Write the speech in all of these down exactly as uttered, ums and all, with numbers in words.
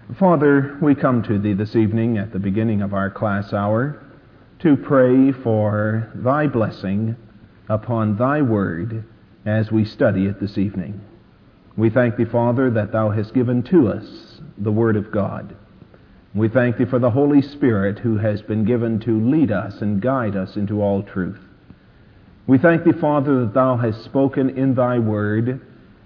Father, we come to Thee this evening at the beginning of our class hour to pray for Thy blessing upon Thy Word as we study it this evening. We thank Thee, Father, that Thou hast given to us the Word of God. We thank Thee for the Holy Spirit who has been given to lead us and guide us into all truth. We thank Thee, Father, that Thou hast spoken in Thy Word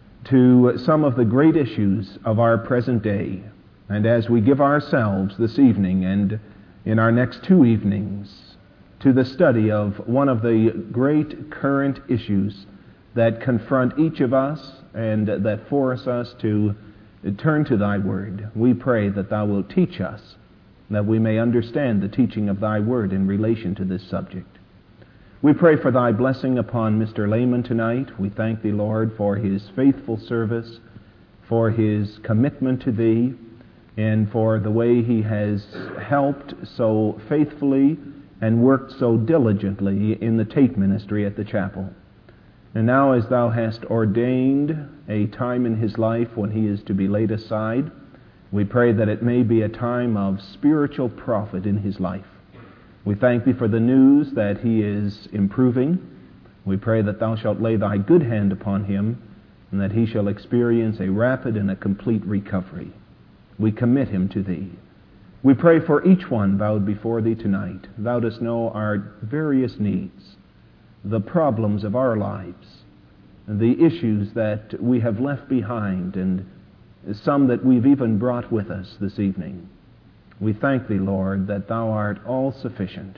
to some of the great issues of our present day. And as we give ourselves this evening and in our next two evenings to the study of one of the great current issues that confront each of us and that force us to turn to Thy Word, we pray that Thou wilt teach us, that we may understand the teaching of Thy Word in relation to this subject. We pray for Thy blessing upon Mister Lehman tonight. We thank Thee, Lord, for his faithful service, for his commitment to Thee, and for the way he has helped so faithfully and worked so diligently in the tape ministry at the chapel. And now as Thou hast ordained a time in his life when he is to be laid aside, we pray that it may be a time of spiritual profit in his life. We thank Thee for the news that he is improving. We pray that Thou shalt lay Thy good hand upon him and that he shall experience a rapid and a complete recovery. We commit him to Thee. We pray for each one bowed before Thee tonight. Thou dost know our various needs, the problems of our lives, the issues that we have left behind, and some that we've even brought with us this evening. We thank Thee, Lord, that Thou art all-sufficient.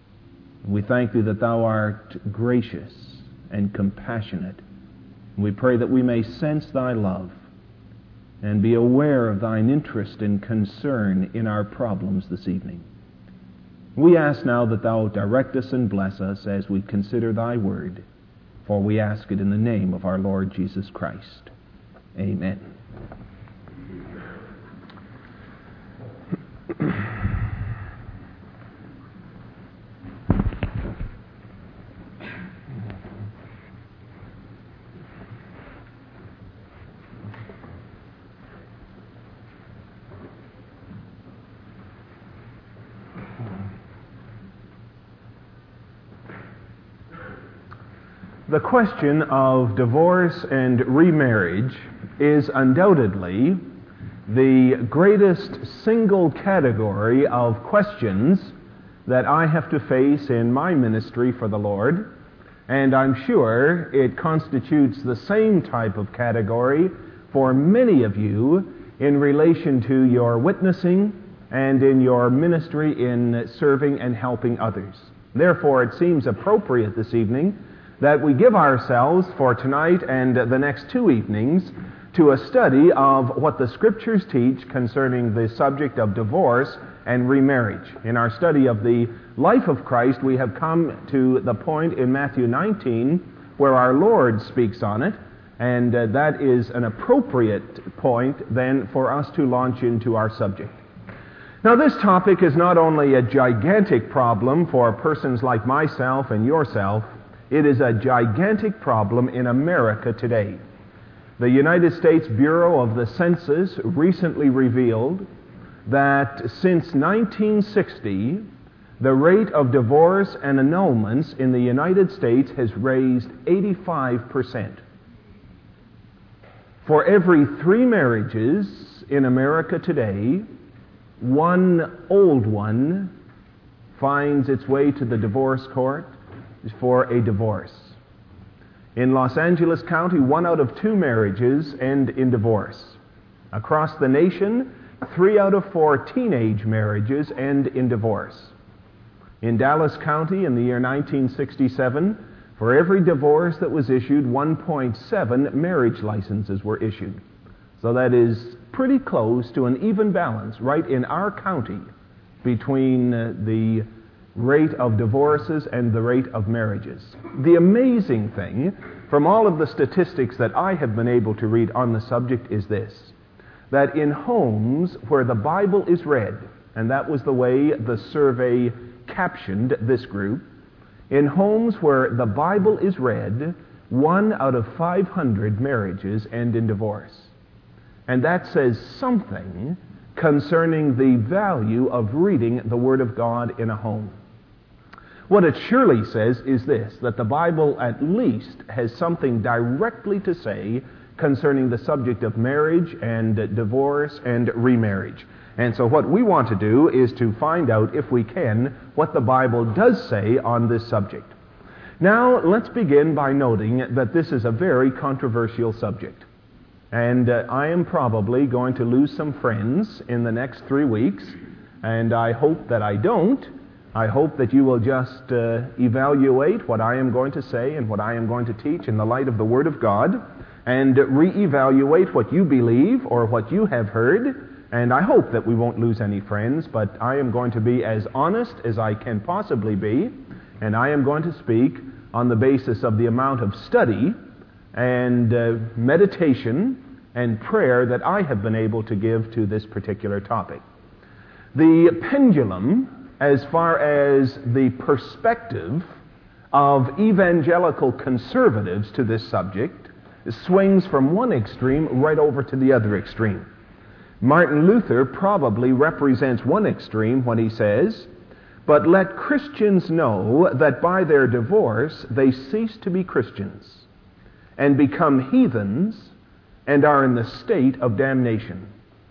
We thank Thee that Thou art gracious and compassionate. We pray that we may sense Thy love and be aware of Thine interest and concern in our problems this evening. We ask now that Thou direct us and bless us as we consider Thy Word, for we ask it in the name of our Lord Jesus Christ. Amen. The question of divorce and remarriage is undoubtedly the greatest single category of questions that I have to face in my ministry for the Lord, and I'm sure it constitutes the same type of category for many of you in relation to your witnessing and in your ministry in serving and helping others. Therefore, it seems appropriate this evening that we give ourselves for tonight and the next two evenings to a study of what the Scriptures teach concerning the subject of divorce and remarriage. In our study of the life of Christ, we have come to the point in Matthew nineteen where our Lord speaks on it, and uh, that is an appropriate point then for us to launch into our subject. Now, this topic is not only a gigantic problem for persons like myself and yourself, it is a gigantic problem in America today. The United States Bureau of the Census recently revealed that since nineteen sixty, the rate of divorce and annulments in the United States has raised eighty-five percent. For every three marriages in America today, one old one finds its way to the divorce court for a divorce. In Los Angeles County, one out of two marriages end in divorce. Across the nation, three out of four teenage marriages end in divorce. In Dallas County, in the year nineteen sixty-seven, for every divorce that was issued, one point seven marriage licenses were issued. So that is pretty close to an even balance right in our county between uh, the rate of divorces and the rate of marriages. The amazing thing from all of the statistics that I have been able to read on the subject is this, that in homes where the Bible is read, and that was the way the survey captioned this group, in homes where the Bible is read, one out of five hundred marriages end in divorce. And that says something concerning the value of reading the Word of God in a home. What it surely says is this, that the Bible at least has something directly to say concerning the subject of marriage and divorce and remarriage. And so what we want to do is to find out, if we can, what the Bible does say on this subject. Now, let's begin by noting that this is a very controversial subject. And uh, I am probably going to lose some friends in the next three weeks, and I hope that I don't. I hope that you will just uh, evaluate what I am going to say and what I am going to teach in the light of the Word of God, and reevaluate what you believe or what you have heard. And I hope that we won't lose any friends, but I am going to be as honest as I can possibly be, and I am going to speak on the basis of the amount of study and uh, meditation and prayer that I have been able to give to this particular topic. The pendulum, as far as the perspective of evangelical conservatives to this subject, swings from one extreme right over to the other extreme. Martin Luther probably represents one extreme when he says, "But let Christians know that by their divorce they cease to be Christians and become heathens and are in the state of damnation."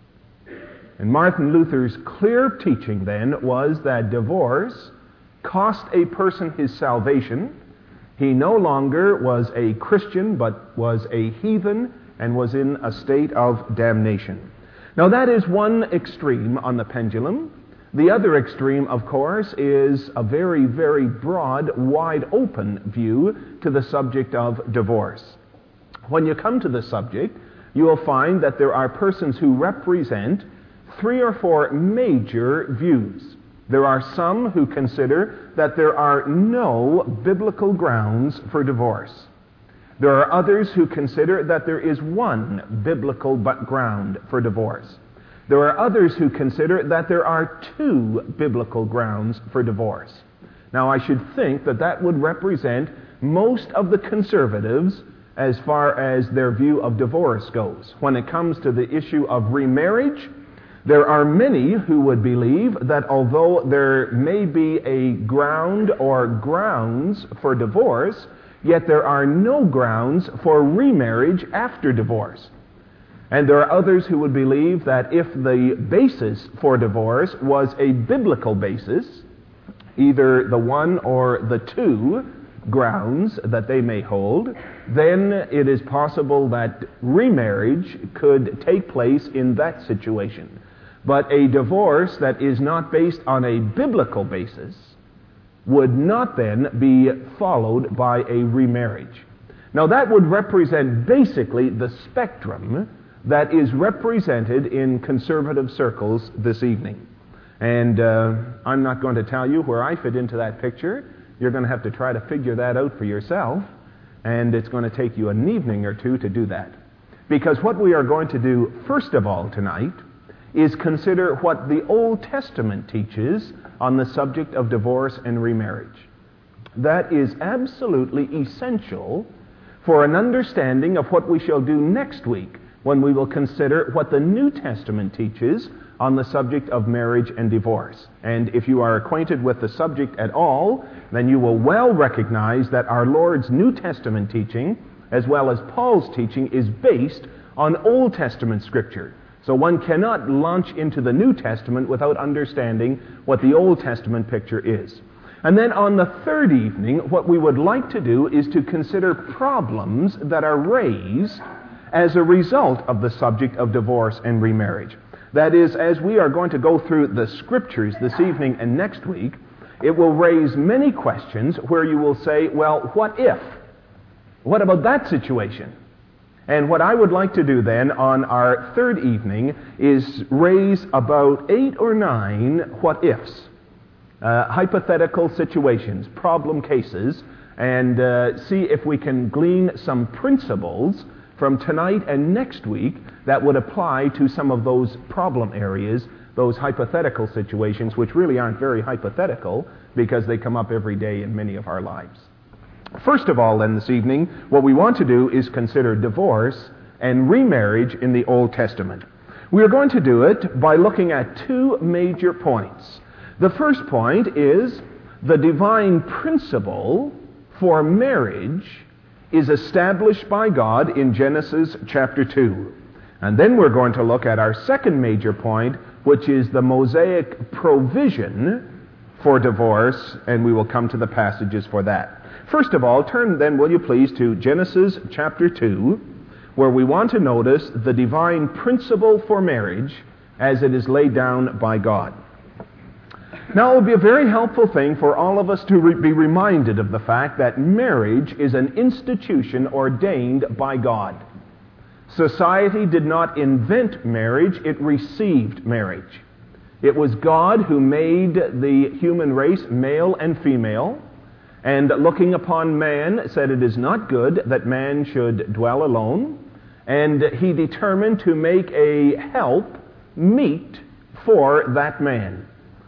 And Martin Luther's clear teaching then was that divorce cost a person his salvation. He no longer was a Christian, but was a heathen and was in a state of damnation. Now that is one extreme on the pendulum. The other extreme, of course, is a very, very broad, wide open view to the subject of divorce. When you come to the subject, you will find that there are persons who represent three or four major views. There are some who consider that there are no biblical grounds for divorce. There are others who consider that there is one biblical ground for divorce. There are others who consider that there are two biblical grounds for divorce. Now, I should think that that would represent most of the conservatives as far as their view of divorce goes. When it comes to the issue of remarriage, there are many who would believe that although there may be a ground or grounds for divorce, yet there are no grounds for remarriage after divorce. And there are others who would believe that if the basis for divorce was a biblical basis, either the one or the two grounds that they may hold, then it is possible that remarriage could take place in that situation. But a divorce that is not based on a biblical basis would not then be followed by a remarriage. Now that would represent basically the spectrum that is represented in conservative circles this evening. And uh, I'm not going to tell you where I fit into that picture. You're going to have to try to figure that out for yourself, and it's going to take you an evening or two to do that. Because what we are going to do first of all tonight is consider what the Old Testament teaches on the subject of divorce and remarriage. That is absolutely essential for an understanding of what we shall do next week when we will consider what the New Testament teaches on the subject of marriage and divorce. And if you are acquainted with the subject at all, then you will well recognize that our Lord's New Testament teaching, as well as Paul's teaching, is based on Old Testament Scripture. So one cannot launch into the New Testament without understanding what the Old Testament picture is. And then on the third evening, what we would like to do is to consider problems that are raised as a result of the subject of divorce and remarriage. That is, as we are going to go through the Scriptures this evening and next week, it will raise many questions where you will say, well, what if? What about that situation? And what I would like to do then on our third evening is raise about eight or nine what-ifs, uh, hypothetical situations, problem cases, and uh, see if we can glean some principles from tonight and next week that would apply to some of those problem areas, those hypothetical situations, which really aren't very hypothetical because they come up every day in many of our lives. First of all, then, this evening, what we want to do is consider divorce and remarriage in the Old Testament. We are going to do it by looking at two major points. The first point is the divine principle for marriage is established by God in Genesis chapter two. And then we're going to look at our second major point, which is the Mosaic provision for divorce, and we will come to the passages for that. First of all, turn then, will you please, to Genesis chapter two, where we want to notice the divine principle for marriage as it is laid down by God. Now, it will be a very helpful thing for all of us to re- be reminded of the fact that marriage is an institution ordained by God. Society did not invent marriage, it received marriage. It was God who made the human race male and female, and looking upon man said it is not good that man should dwell alone, and he determined to make a help meet for that man.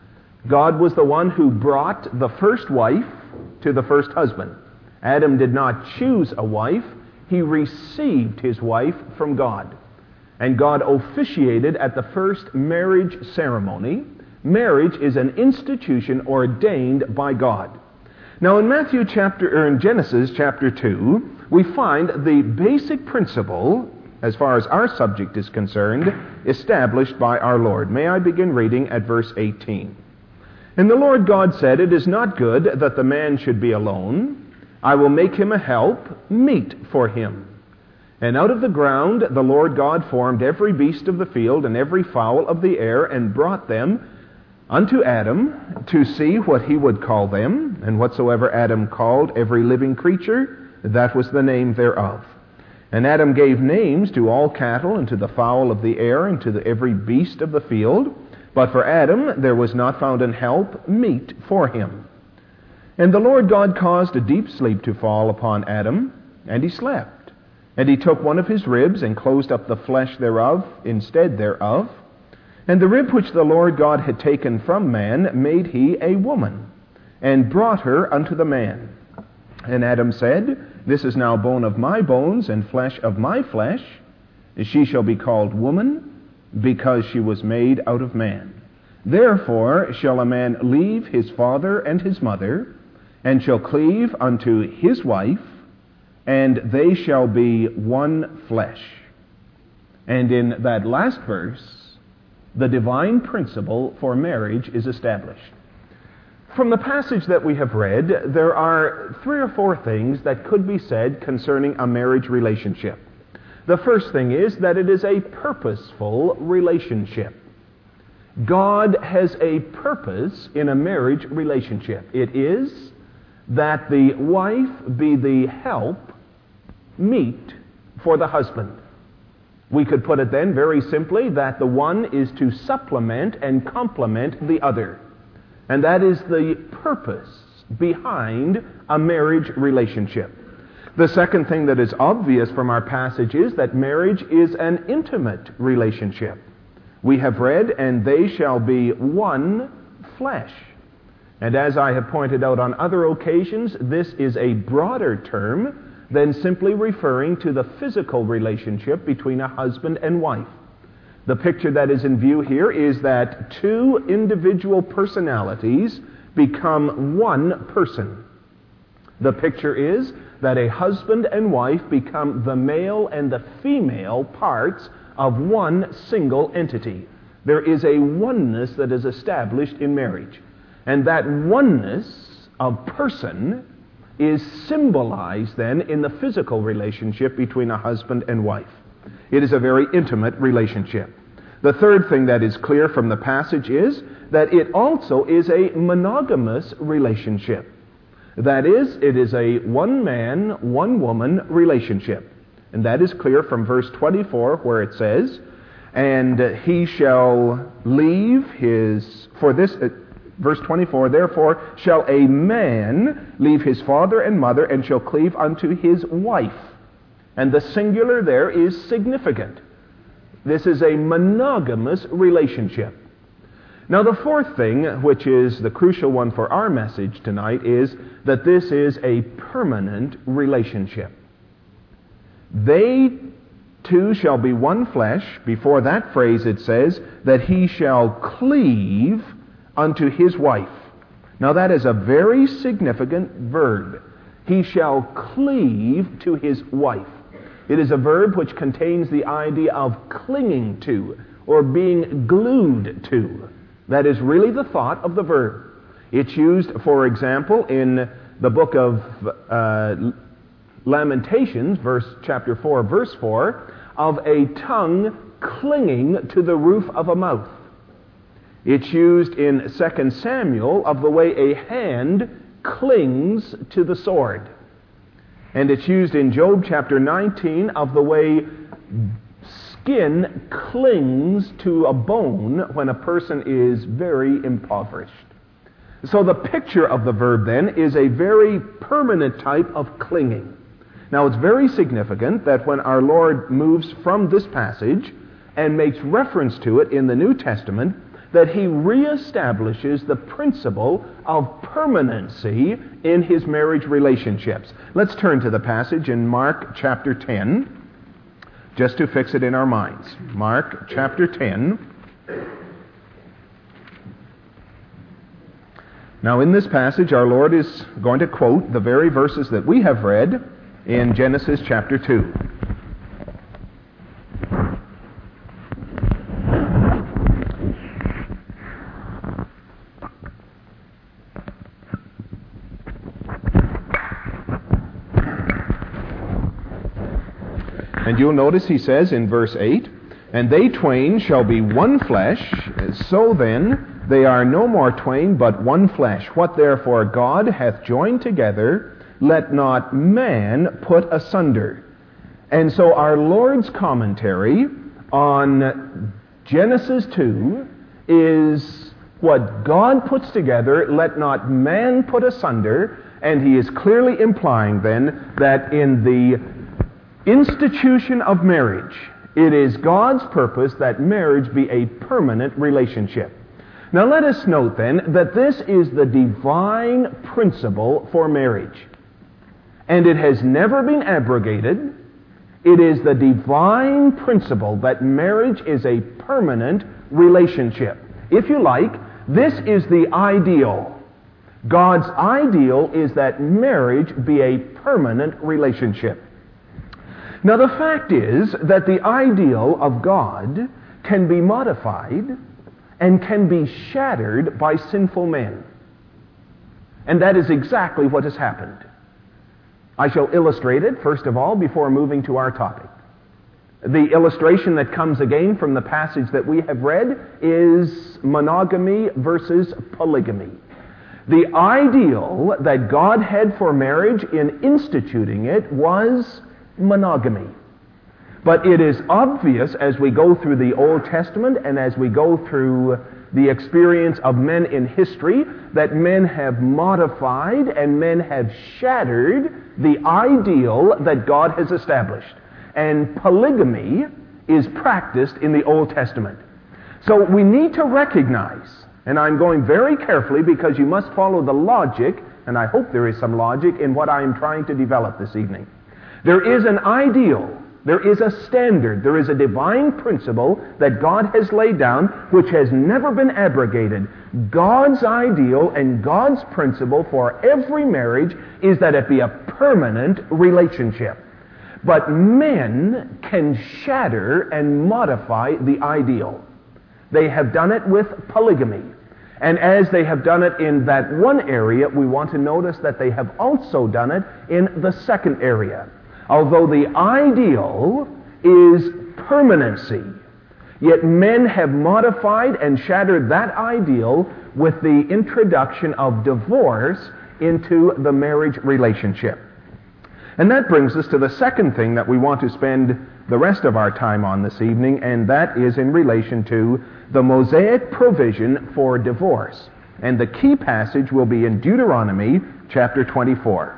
God was the one who brought the first wife to the first husband. Adam did not choose a wife, he received his wife from God. And God officiated at the first marriage ceremony. Marriage is an institution ordained by God. Now in Matthew chapter, or in Genesis chapter two, we find the basic principle, as far as our subject is concerned, established by our Lord. May I begin reading at verse eighteen? And the Lord God said, "It is not good that the man should be alone. I will make him a help meet for him. And out of the ground the Lord God formed every beast of the field and every fowl of the air, and brought them unto Adam to see what he would call them. And whatsoever Adam called every living creature, that was the name thereof. And Adam gave names to all cattle, and to the fowl of the air, and to the every beast of the field. But for Adam there was not found an help meet for him. And the Lord God caused a deep sleep to fall upon Adam, and he slept. And he took one of his ribs, and closed up the flesh thereof instead thereof. And the rib which the Lord God had taken from man made he a woman, and brought her unto the man. And Adam said, This is now bone of my bones, and flesh of my flesh. She shall be called woman, because she was made out of man. Therefore shall a man leave his father and his mother, and shall cleave unto his wife, and they shall be one flesh." And in that last verse, the divine principle for marriage is established. From the passage that we have read, there are three or four things that could be said concerning a marriage relationship. The first thing is that it is a purposeful relationship. God has a purpose in a marriage relationship. It is that the wife be the help meet for the husband. We could put it then very simply that the one is to supplement and complement the other. And that is the purpose behind a marriage relationship. The second thing that is obvious from our passage is that marriage is an intimate relationship. We have read, "And they shall be one flesh." And as I have pointed out on other occasions, this is a broader term than simply referring to the physical relationship between a husband and wife. The picture that is in view here is that two individual personalities become one person. The picture is that a husband and wife become the male and the female parts of one single entity. There is a oneness that is established in marriage. And that oneness of person is symbolized then in the physical relationship between a husband and wife. It is a very intimate relationship. The third thing that is clear from the passage is that it also is a monogamous relationship. That is, it is a one-man, one-woman relationship. And that is clear from verse twenty-four, where it says, "And he shall leave his," for this, uh, verse twenty-four, "Therefore shall a man leave his father and mother, and shall cleave unto his wife." And the singular there is significant. This is a monogamous relationship. Now the fourth thing, which is the crucial one for our message tonight, is that this is a permanent relationship. They two shall be one flesh. Before that phrase it says that he shall cleave unto his wife. Now that is a very significant verb. He shall cleave to his wife. It is a verb which contains the idea of clinging to or being glued to. That is really the thought of the verb. It's used, for example, in the book of uh, Lamentations, verse chapter four, verse four, of a tongue clinging to the roof of a mouth. It's used in Second Samuel of the way a hand clings to the sword. And it's used in Job chapter nineteen of the way skin clings to a bone when a person is very impoverished. So the picture of the verb then is a very permanent type of clinging. Now it's very significant that when our Lord moves from this passage and makes reference to it in the New Testament, that he reestablishes the principle of permanency in his marriage relationships. Let's turn to the passage in Mark chapter ten, just to fix it in our minds. Mark chapter ten. Now in this passage our Lord is going to quote the very verses that we have read in Genesis chapter two. And you'll notice he says in verse eight, "And they twain shall be one flesh, so then they are no more twain, but one flesh. What therefore God hath joined together, let not man put asunder." And so our Lord's commentary on Genesis two is what God puts together, let not man put asunder. And he is clearly implying then that in the institution of marriage, it is God's purpose that marriage be a permanent relationship. Now let us note then that this is the divine principle for marriage. And it has never been abrogated. It is the divine principle that marriage is a permanent relationship. If you like, this is the ideal. God's ideal is that marriage be a permanent relationship. Now the fact is that the ideal of God can be modified and can be shattered by sinful men. And that is exactly what has happened. I shall illustrate it, first of all, before moving to our topic. The illustration that comes again from the passage that we have read is monogamy versus polygamy. The ideal that God had for marriage in instituting it was monogamy. But it is obvious as we go through the Old Testament and as we go through the experience of men in history that men have modified and men have shattered the ideal that God has established. And polygamy is practiced in the Old Testament. So we need to recognize, and I'm going very carefully because you must follow the logic, and I hope there is some logic in what I am trying to develop this evening. There is an ideal, there is a standard, there is a divine principle that God has laid down which has never been abrogated. God's ideal and God's principle for every marriage is that it be a permanent relationship. But men can shatter and modify the ideal. They have done it with polygamy. And as they have done it in that one area, we want to notice that they have also done it in the second area. Although the ideal is permanency, yet men have modified and shattered that ideal with the introduction of divorce into the marriage relationship. And that brings us to the second thing that we want to spend the rest of our time on this evening, and that is in relation to the Mosaic provision for divorce. And the key passage will be in Deuteronomy chapter twenty-four.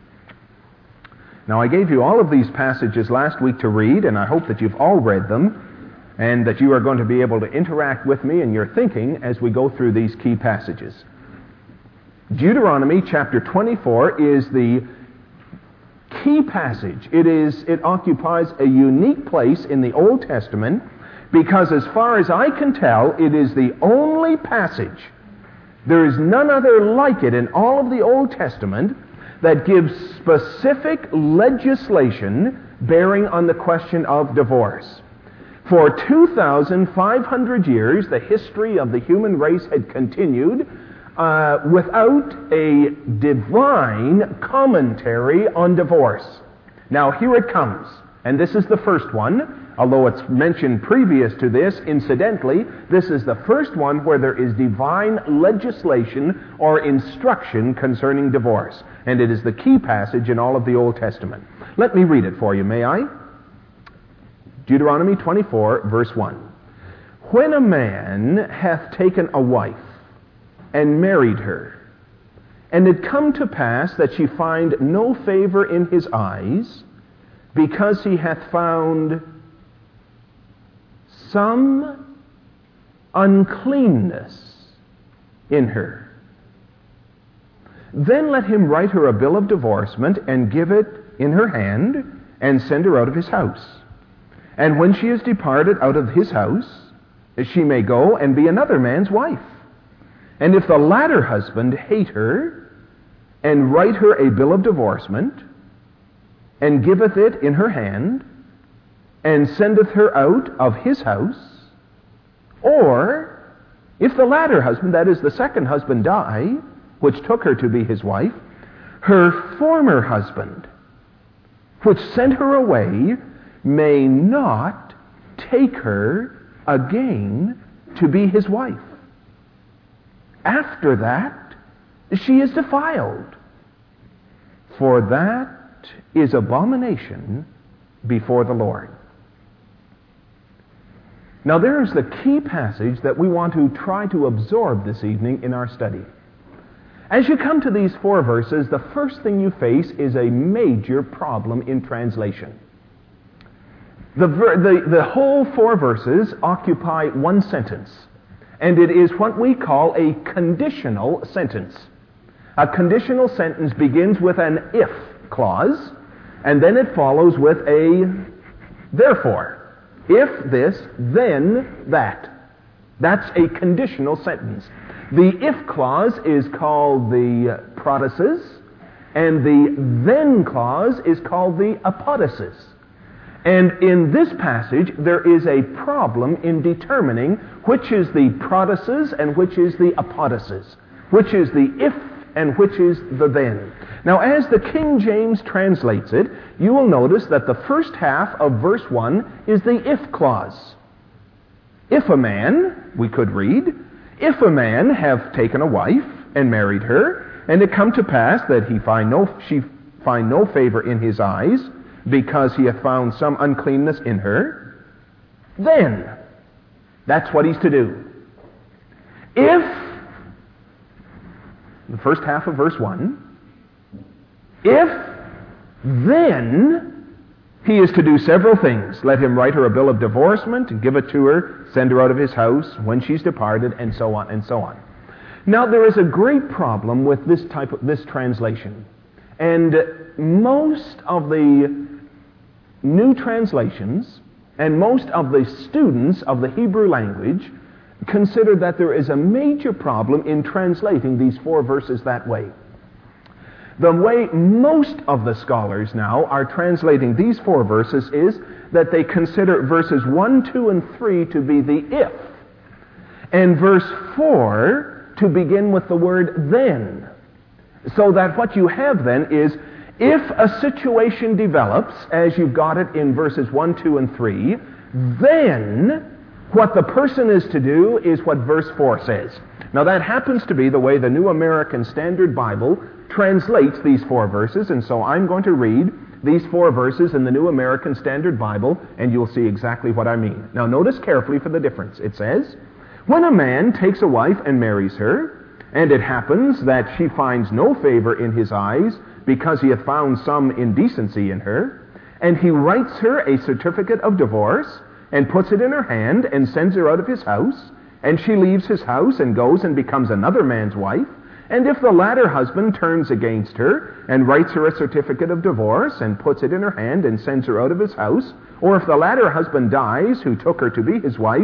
Now, I gave you all of these passages last week to read, and I hope that you've all read them, and that you are going to be able to interact with me in your thinking as we go through these key passages. Deuteronomy chapter twenty-four is the key passage. It is, it occupies a unique place in the Old Testament because as far as I can tell, it is the only passage, there is none other like it in all of the Old Testament, that gives specific legislation bearing on the question of divorce. For two thousand five hundred years, the history of the human race had continued uh, without a divine commentary on divorce. Now here it comes, and this is the first one. Although it's mentioned previous to this, incidentally, this is the first one where there is divine legislation or instruction concerning divorce. And it is the key passage in all of the Old Testament. Let me read it for you, may I? Deuteronomy twenty-four, verse one. When a man hath taken a wife and married her, and it come to pass that she find no favor in his eyes, because he hath found some uncleanness in her, then let him write her a bill of divorcement and give it in her hand and send her out of his house. And when she is departed out of his house, she may go and be another man's wife. And if the latter husband hate her, and write her a bill of divorcement, and giveth it in her hand, and sendeth her out of his house, or if the latter husband, that is the second husband, die, which took her to be his wife, her former husband, which sent her away, may not take her again to be his wife. After that, she is defiled, for that is abomination before the Lord. Now there is the key passage that we want to try to absorb this evening in our study. As you come to these four verses, the first thing you face is a major problem in translation. The, ver- the, the whole four verses occupy one sentence, and it is what we call a conditional sentence. A conditional sentence begins with an if clause, and then it follows with a therefore. If this, then that. That's a conditional sentence. The if clause is called the protasis, and the then clause is called the apodosis. And in this passage, there is a problem in determining which is the protasis and which is the apodosis, which is the if and which is the then. Now, as the King James translates it, you will notice that the first half of verse one is the if clause. If a man, we could read, if a man have taken a wife and married her, and it come to pass that he find no, she find no favor in his eyes, because he hath found some uncleanness in her, then, that's what he's to do. If, the first half of verse one, if then he is to do several things. Let him write her a bill of divorcement and give it to her, send her out of his house when she's departed, and so on and so on. Now there is a great problem with this type of this translation. And most of the new translations and most of the students of the Hebrew language consider that there is a major problem in translating these four verses that way. The way most of the scholars now are translating these four verses is that they consider verses one, two, and three to be the if, and verse four to begin with the word then. So that what you have then is, if a situation develops, as you've got it in verses one, two, and three, then what the person is to do is what verse four says. Now that happens to be the way the New American Standard Bible translates these four verses, and so I'm going to read these four verses in the New American Standard Bible, and you'll see exactly what I mean. Now notice carefully for the difference. It says, when a man takes a wife and marries her, and it happens that she finds no favor in his eyes, because he hath found some indecency in her, and he writes her a certificate of divorce, and puts it in her hand, and sends her out of his house, and she leaves his house and goes and becomes another man's wife, And if the latter husband turns against her and writes her a certificate of divorce and puts it in her hand and sends her out of his house, or if the latter husband dies who took her to be his wife,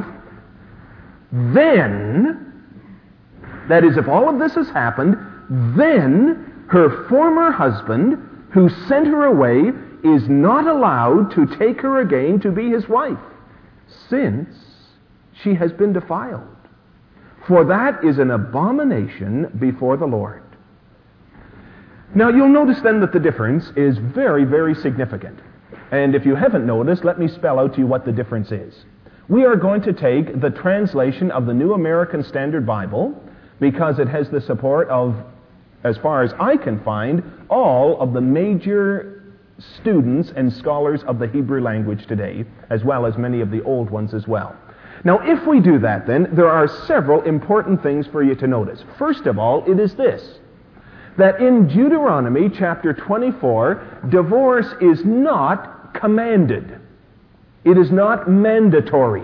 then, that is, if all of this has happened, then her former husband who sent her away is not allowed to take her again to be his wife, since she has been defiled. For that is an abomination before the Lord. Now you'll notice then that the difference is very, very significant. And if you haven't noticed, let me spell out to you what the difference is. We are going to take the translation of the New American Standard Bible because it has the support of, as far as I can find, all of the major students and scholars of the Hebrew language today, as well as many of the old ones as well. Now, if we do that, then, there are several important things for you to notice. First of all, it is this, that in Deuteronomy chapter twenty-four, divorce is not commanded. It is not mandatory.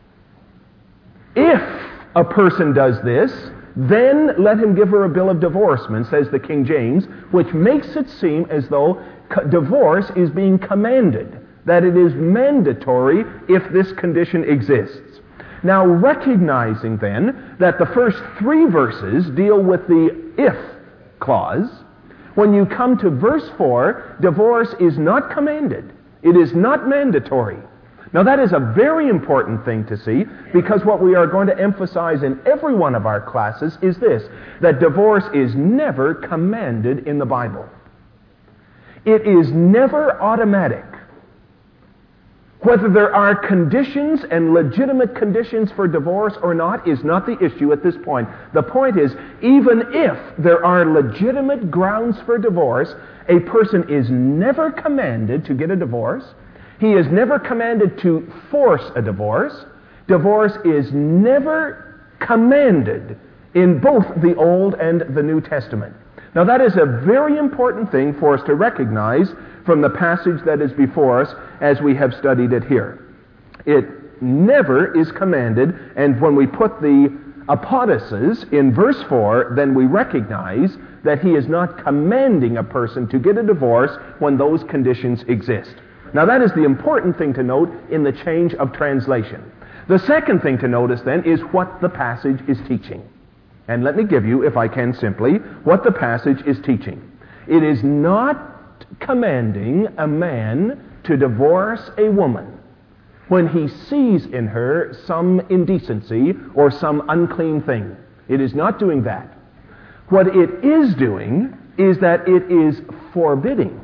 If a person does this, then let him give her a bill of divorcement, says the King James, which makes it seem as though divorce is being commanded, that it is mandatory if this condition exists. Now, recognizing then that the first three verses deal with the if clause, when you come to verse four, divorce is not commanded. It is not mandatory. Now, that is a very important thing to see, because what we are going to emphasize in every one of our classes is this, that divorce is never commanded in the Bible. It is never automatic. Whether there are conditions and legitimate conditions for divorce or not is not the issue at this point. The point is, even if there are legitimate grounds for divorce, a person is never commanded to get a divorce. He is never commanded to force a divorce. Divorce is never commanded in both the Old and the New Testament. Now, that is a very important thing for us to recognize from the passage that is before us as we have studied it here. It never is commanded, and when we put the apodosis in verse four, then we recognize that he is not commanding a person to get a divorce when those conditions exist. Now, that is the important thing to note in the change of translation. The second thing to notice, then, is what the passage is teaching. And let me give you, if I can simply, what the passage is teaching. It is not commanding a man to divorce a woman when he sees in her some indecency or some unclean thing. It is not doing that. What it is doing is that it is forbidding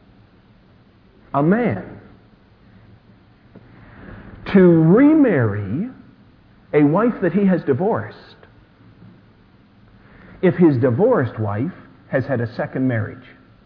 a man to remarry a wife that he has divorced if his divorced wife has had a second marriage.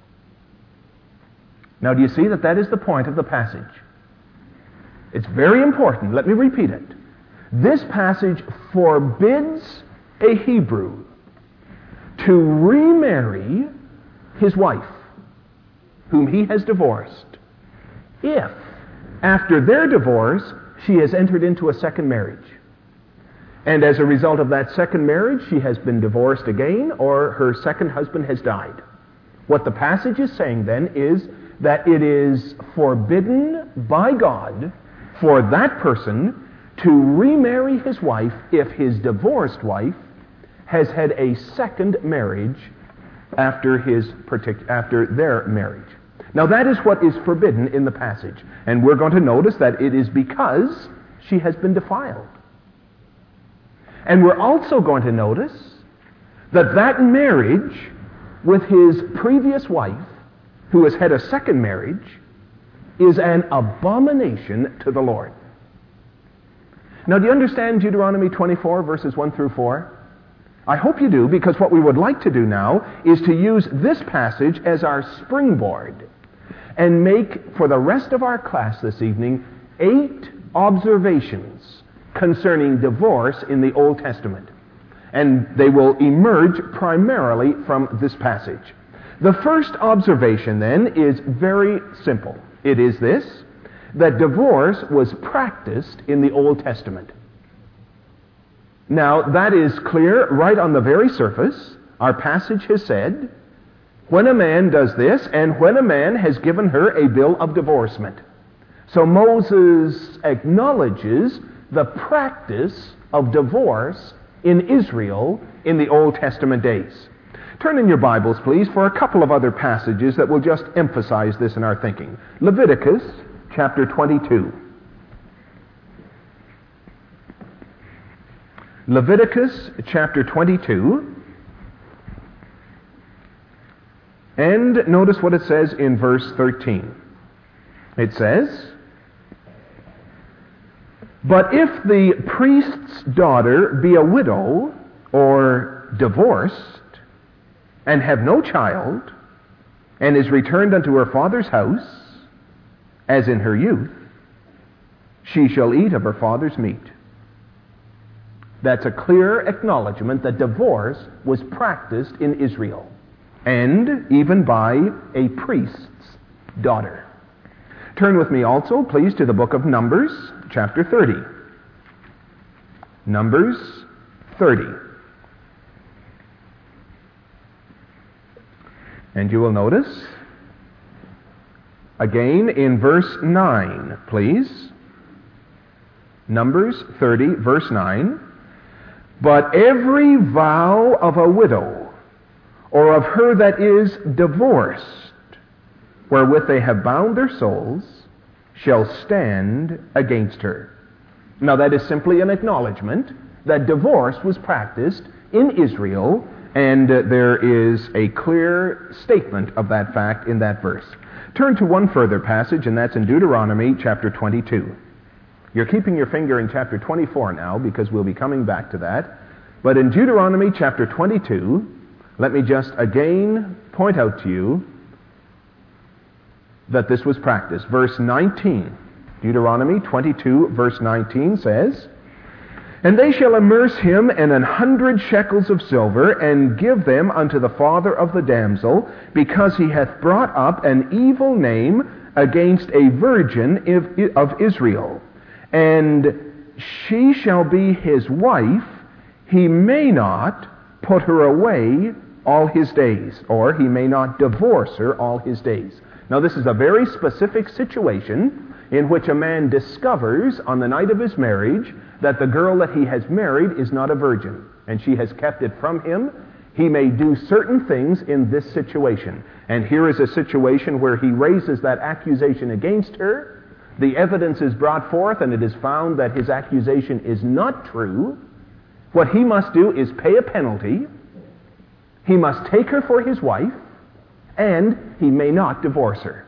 Now, do you see that that is the point of the passage? It's very important. Let me repeat it. This passage forbids a Hebrew to remarry his wife, whom he has divorced, if, after their divorce, she has entered into a second marriage. And as a result of that second marriage, she has been divorced again, or her second husband has died. What the passage is saying then is that it is forbidden by God for that person to remarry his wife if his divorced wife has had a second marriage after his partic- after their marriage. Now, that is what is forbidden in the passage. And we're going to notice that it is because she has been defiled. And we're also going to notice that that marriage with his previous wife, who has had a second marriage, is an abomination to the Lord. Now, do you understand Deuteronomy twenty-four, verses one through four? I hope you do, because what we would like to do now is to use this passage as our springboard and make, for the rest of our class this evening, eight observations concerning divorce in the Old Testament. And they will emerge primarily from this passage. The first observation, then, is very simple. It is this, that divorce was practiced in the Old Testament. Now, that is clear right on the very surface Our passage has said, when a man does this, and when a man has given her a bill of divorcement. So Moses acknowledges the practice of divorce in Israel in the Old Testament days. Turn in your Bibles, please, for a couple of other passages that will just emphasize this in our thinking. Leviticus chapter twenty-two. Leviticus chapter twenty-two. And notice what it says in verse thirteen. It says, "But if the priest's daughter be a widow or divorced, and have no child, and is returned unto her father's house, as in her youth, she shall eat of her father's meat." That's a clear acknowledgement that divorce was practiced in Israel, and even by a priest's daughter. Turn with me also, please, to the book of Numbers, chapter thirty. Numbers thirty. And you will notice, again in verse nine, please. Numbers thirty, verse nine. "But every vow of a widow, or of her that is divorced, wherewith they have bound their souls, shall stand against her." Now that is simply an acknowledgement that divorce was practiced in Israel, and uh, there is a clear statement of that fact in that verse. Turn to one further passage, and that's in Deuteronomy chapter twenty-two. You're keeping your finger in chapter twenty-four now, because we'll be coming back to that. But in Deuteronomy chapter twenty-two, let me just again point out to you that this was practiced. Verse nineteen, Deuteronomy twenty-two, verse nineteen says, "And they shall immerse him in an hundred shekels of silver, and give them unto the father of the damsel, because he hath brought up an evil name against a virgin of Israel. And she shall be his wife, he may not put her away all his days," or he may not divorce her all his days. Now this is a very specific situation in which a man discovers on the night of his marriage that the girl that he has married is not a virgin, and she has kept it from him. He may do certain things in this situation. And here is a situation where he raises that accusation against her. The evidence is brought forth, and it is found that his accusation is not true. What he must do is pay a penalty. He must take her for his wife, and he may not divorce her.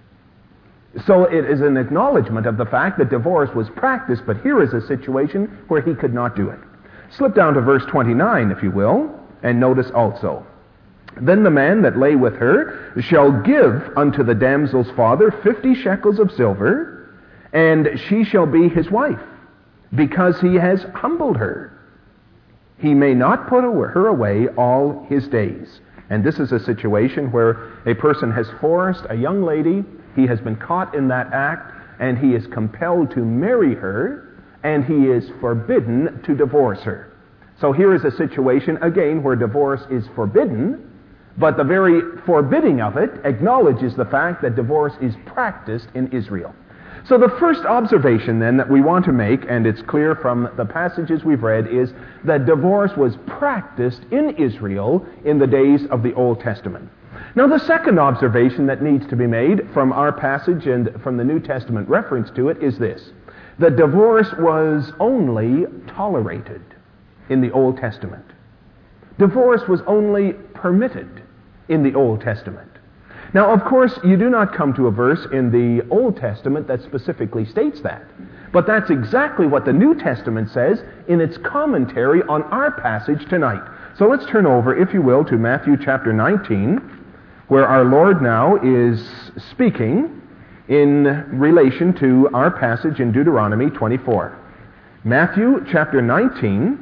So it is an acknowledgement of the fact that divorce was practiced, but here is a situation where he could not do it. Slip down to verse twenty-nine, if you will, and notice also, "Then the man that lay with her shall give unto the damsel's father fifty shekels of silver, and she shall be his wife, because he has humbled her. He may not put her away all his days." And this is a situation where a person has forced a young lady, he has been caught in that act, and he is compelled to marry her, and he is forbidden to divorce her. So here is a situation, again, where divorce is forbidden, but the very forbidding of it acknowledges the fact that divorce is practiced in Israel. So the first observation then that we want to make, and it's clear from the passages we've read, is that divorce was practiced in Israel in the days of the Old Testament. Now the second observation that needs to be made from our passage and from the New Testament reference to it is this: that divorce was only tolerated in the Old Testament. Divorce was only permitted in the Old Testament. Now, of course, you do not come to a verse in the Old Testament that specifically states that. But that's exactly what the New Testament says in its commentary on our passage tonight. So let's turn over, if you will, to Matthew chapter nineteen, where our Lord now is speaking in relation to our passage in Deuteronomy twenty-four. Matthew chapter nineteen.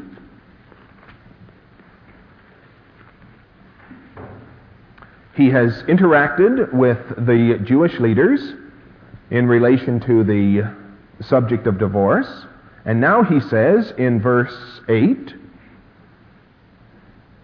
He has interacted with the Jewish leaders in relation to the subject of divorce. And now he says in verse eight,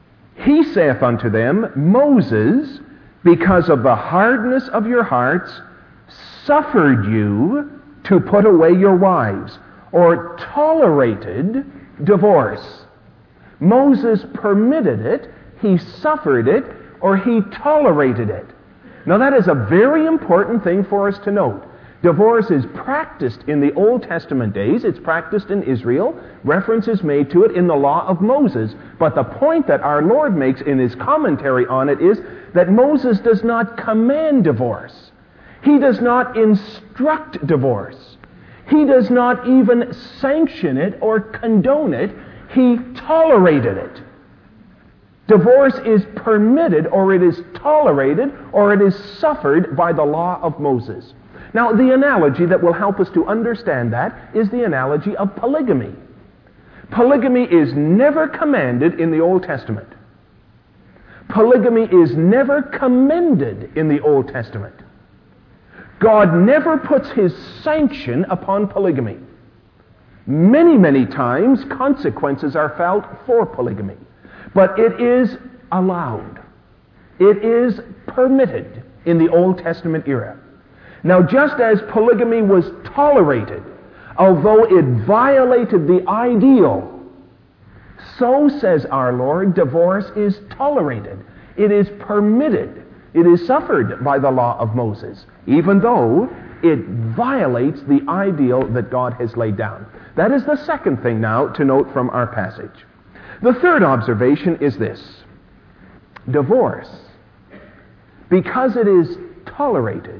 He saith unto them, Moses, because of the hardness of your hearts, suffered you to put away your wives, or tolerated divorce. Moses permitted it, he suffered it, or he tolerated it. Now that is a very important thing for us to note. Divorce is practiced in the Old Testament days. It's practiced in Israel. Reference is made to it in the law of Moses. But the point that our Lord makes in his commentary on it is that Moses does not command divorce. He does not instruct divorce. He does not even sanction it or condone it. He tolerated it. Divorce is permitted, or it is tolerated, or it is suffered by the law of Moses. Now, the analogy that will help us to understand that is the analogy of polygamy. Polygamy is never commanded in the Old Testament. Polygamy is never commended in the Old Testament. God never puts his sanction upon polygamy. Many, many times consequences are felt for polygamy. But it is allowed. It is permitted in the Old Testament era. Now, just as polygamy was tolerated, although it violated the ideal, so, says our Lord, divorce is tolerated. It is permitted. It is suffered by the law of Moses, even though it violates the ideal that God has laid down. That is the second thing now to note from our passage. The third observation is this. Divorce, because it is tolerated,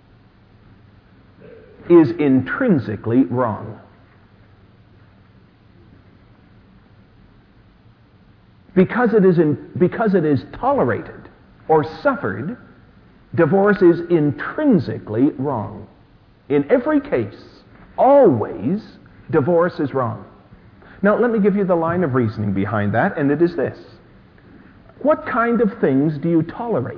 is intrinsically wrong. Because it is in, because it is tolerated or suffered, divorce is intrinsically wrong. In every case, always, divorce is wrong. Now, let me give you the line of reasoning behind that, and it is this. What kind of things do you tolerate?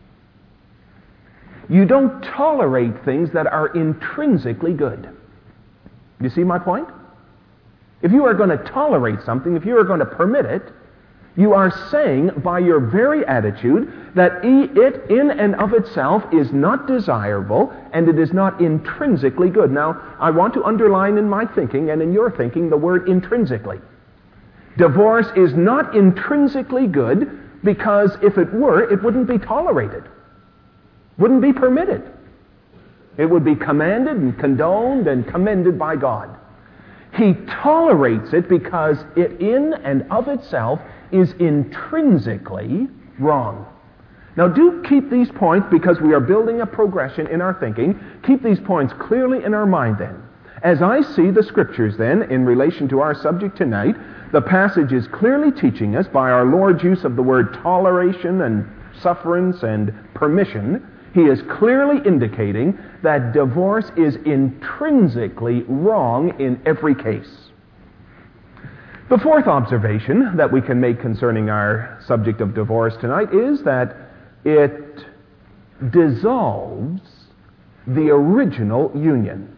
You don't tolerate things that are intrinsically good. You see my point? If you are going to tolerate something, if you are going to permit it, you are saying by your very attitude that it in and of itself is not desirable and it is not intrinsically good. Now, I want to underline in my thinking and in your thinking the word intrinsically. Divorce is not intrinsically good because if it were, it wouldn't be tolerated. Wouldn't be permitted. It would be commanded and condoned and commended by God. He tolerates it because it in and of itself is intrinsically wrong. Now do keep these points, because we are building a progression in our thinking. Keep these points clearly in our mind then. As I see the Scriptures then, in relation to our subject tonight, the passage is clearly teaching us by our Lord's use of the word toleration and sufferance and permission. He is clearly indicating that divorce is intrinsically wrong in every case. The fourth observation that we can make concerning our subject of divorce tonight is that it dissolves the original union.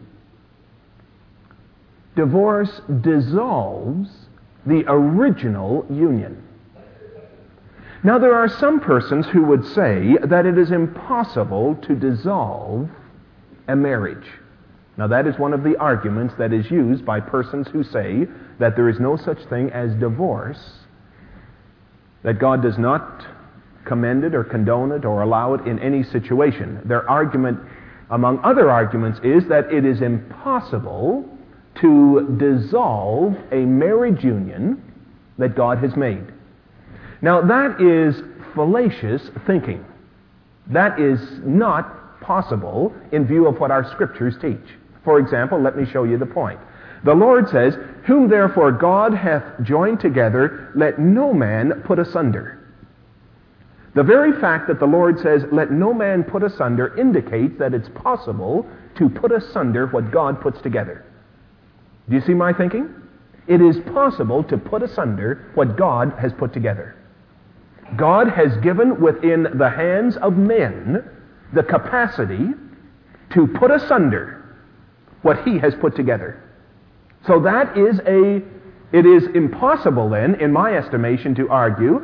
Divorce dissolves the original union. Now, there are some persons who would say that it is impossible to dissolve a marriage. Now, that is one of the arguments that is used by persons who say that there is no such thing as divorce, that God does not commend it or condone it or allow it in any situation. Their argument, among other arguments, is that it is impossible to dissolve a marriage union that God has made. Now, that is fallacious thinking. That is not possible in view of what our Scriptures teach. For example, let me show you the point. The Lord says, "Whom therefore God hath joined together, let no man put asunder." The very fact that the Lord says, "Let no man put asunder," indicates that it's possible to put asunder what God puts together. Do you see my thinking? It is possible to put asunder what God has put together. God has given within the hands of men the capacity to put asunder what He has put together. So that is a, it is impossible then, in my estimation, to argue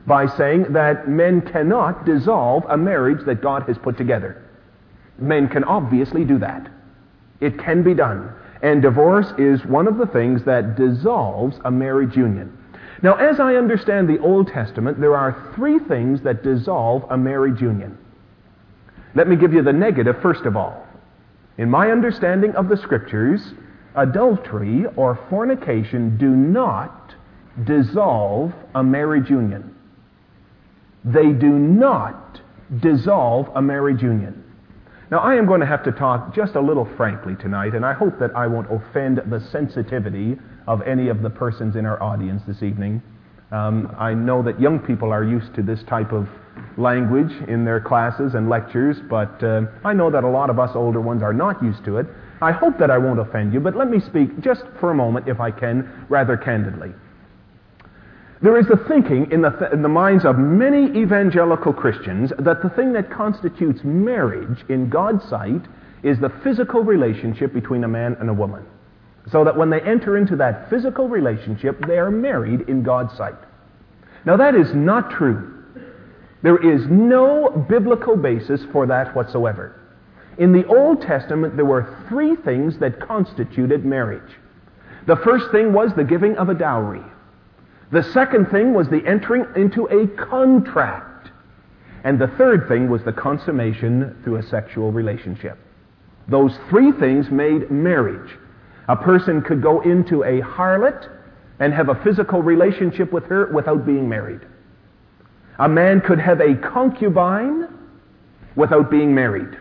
by saying that men cannot dissolve a marriage that God has put together. Men can obviously do that. It can be done. And divorce is one of the things that dissolves a marriage union. Now, as I understand the Old Testament, there are three things that dissolve a marriage union. Let me give you the negative first of all. In my understanding of the Scriptures, adultery or fornication do not dissolve a marriage union. They do not dissolve a marriage union. Now, I am going to have to talk just a little frankly tonight, and I hope that I won't offend the sensitivity of any of the persons in our audience this evening. Um, I know that young people are used to this type of language in their classes and lectures, but uh, I know that a lot of us older ones are not used to it. I hope that I won't offend you, but let me speak just for a moment, if I can, rather candidly. There is the thinking in the, th- in the minds of many evangelical Christians that the thing that constitutes marriage in God's sight is the physical relationship between a man and a woman. So that when they enter into that physical relationship, they are married in God's sight. Now that is not true. There is no biblical basis for that whatsoever. In the Old Testament, there were three things that constituted marriage. The first thing was the giving of a dowry. The second thing was the entering into a contract. And the third thing was the consummation through a sexual relationship. Those three things made marriage. A person could go into a harlot and have a physical relationship with her without being married. A man could have a concubine without being married.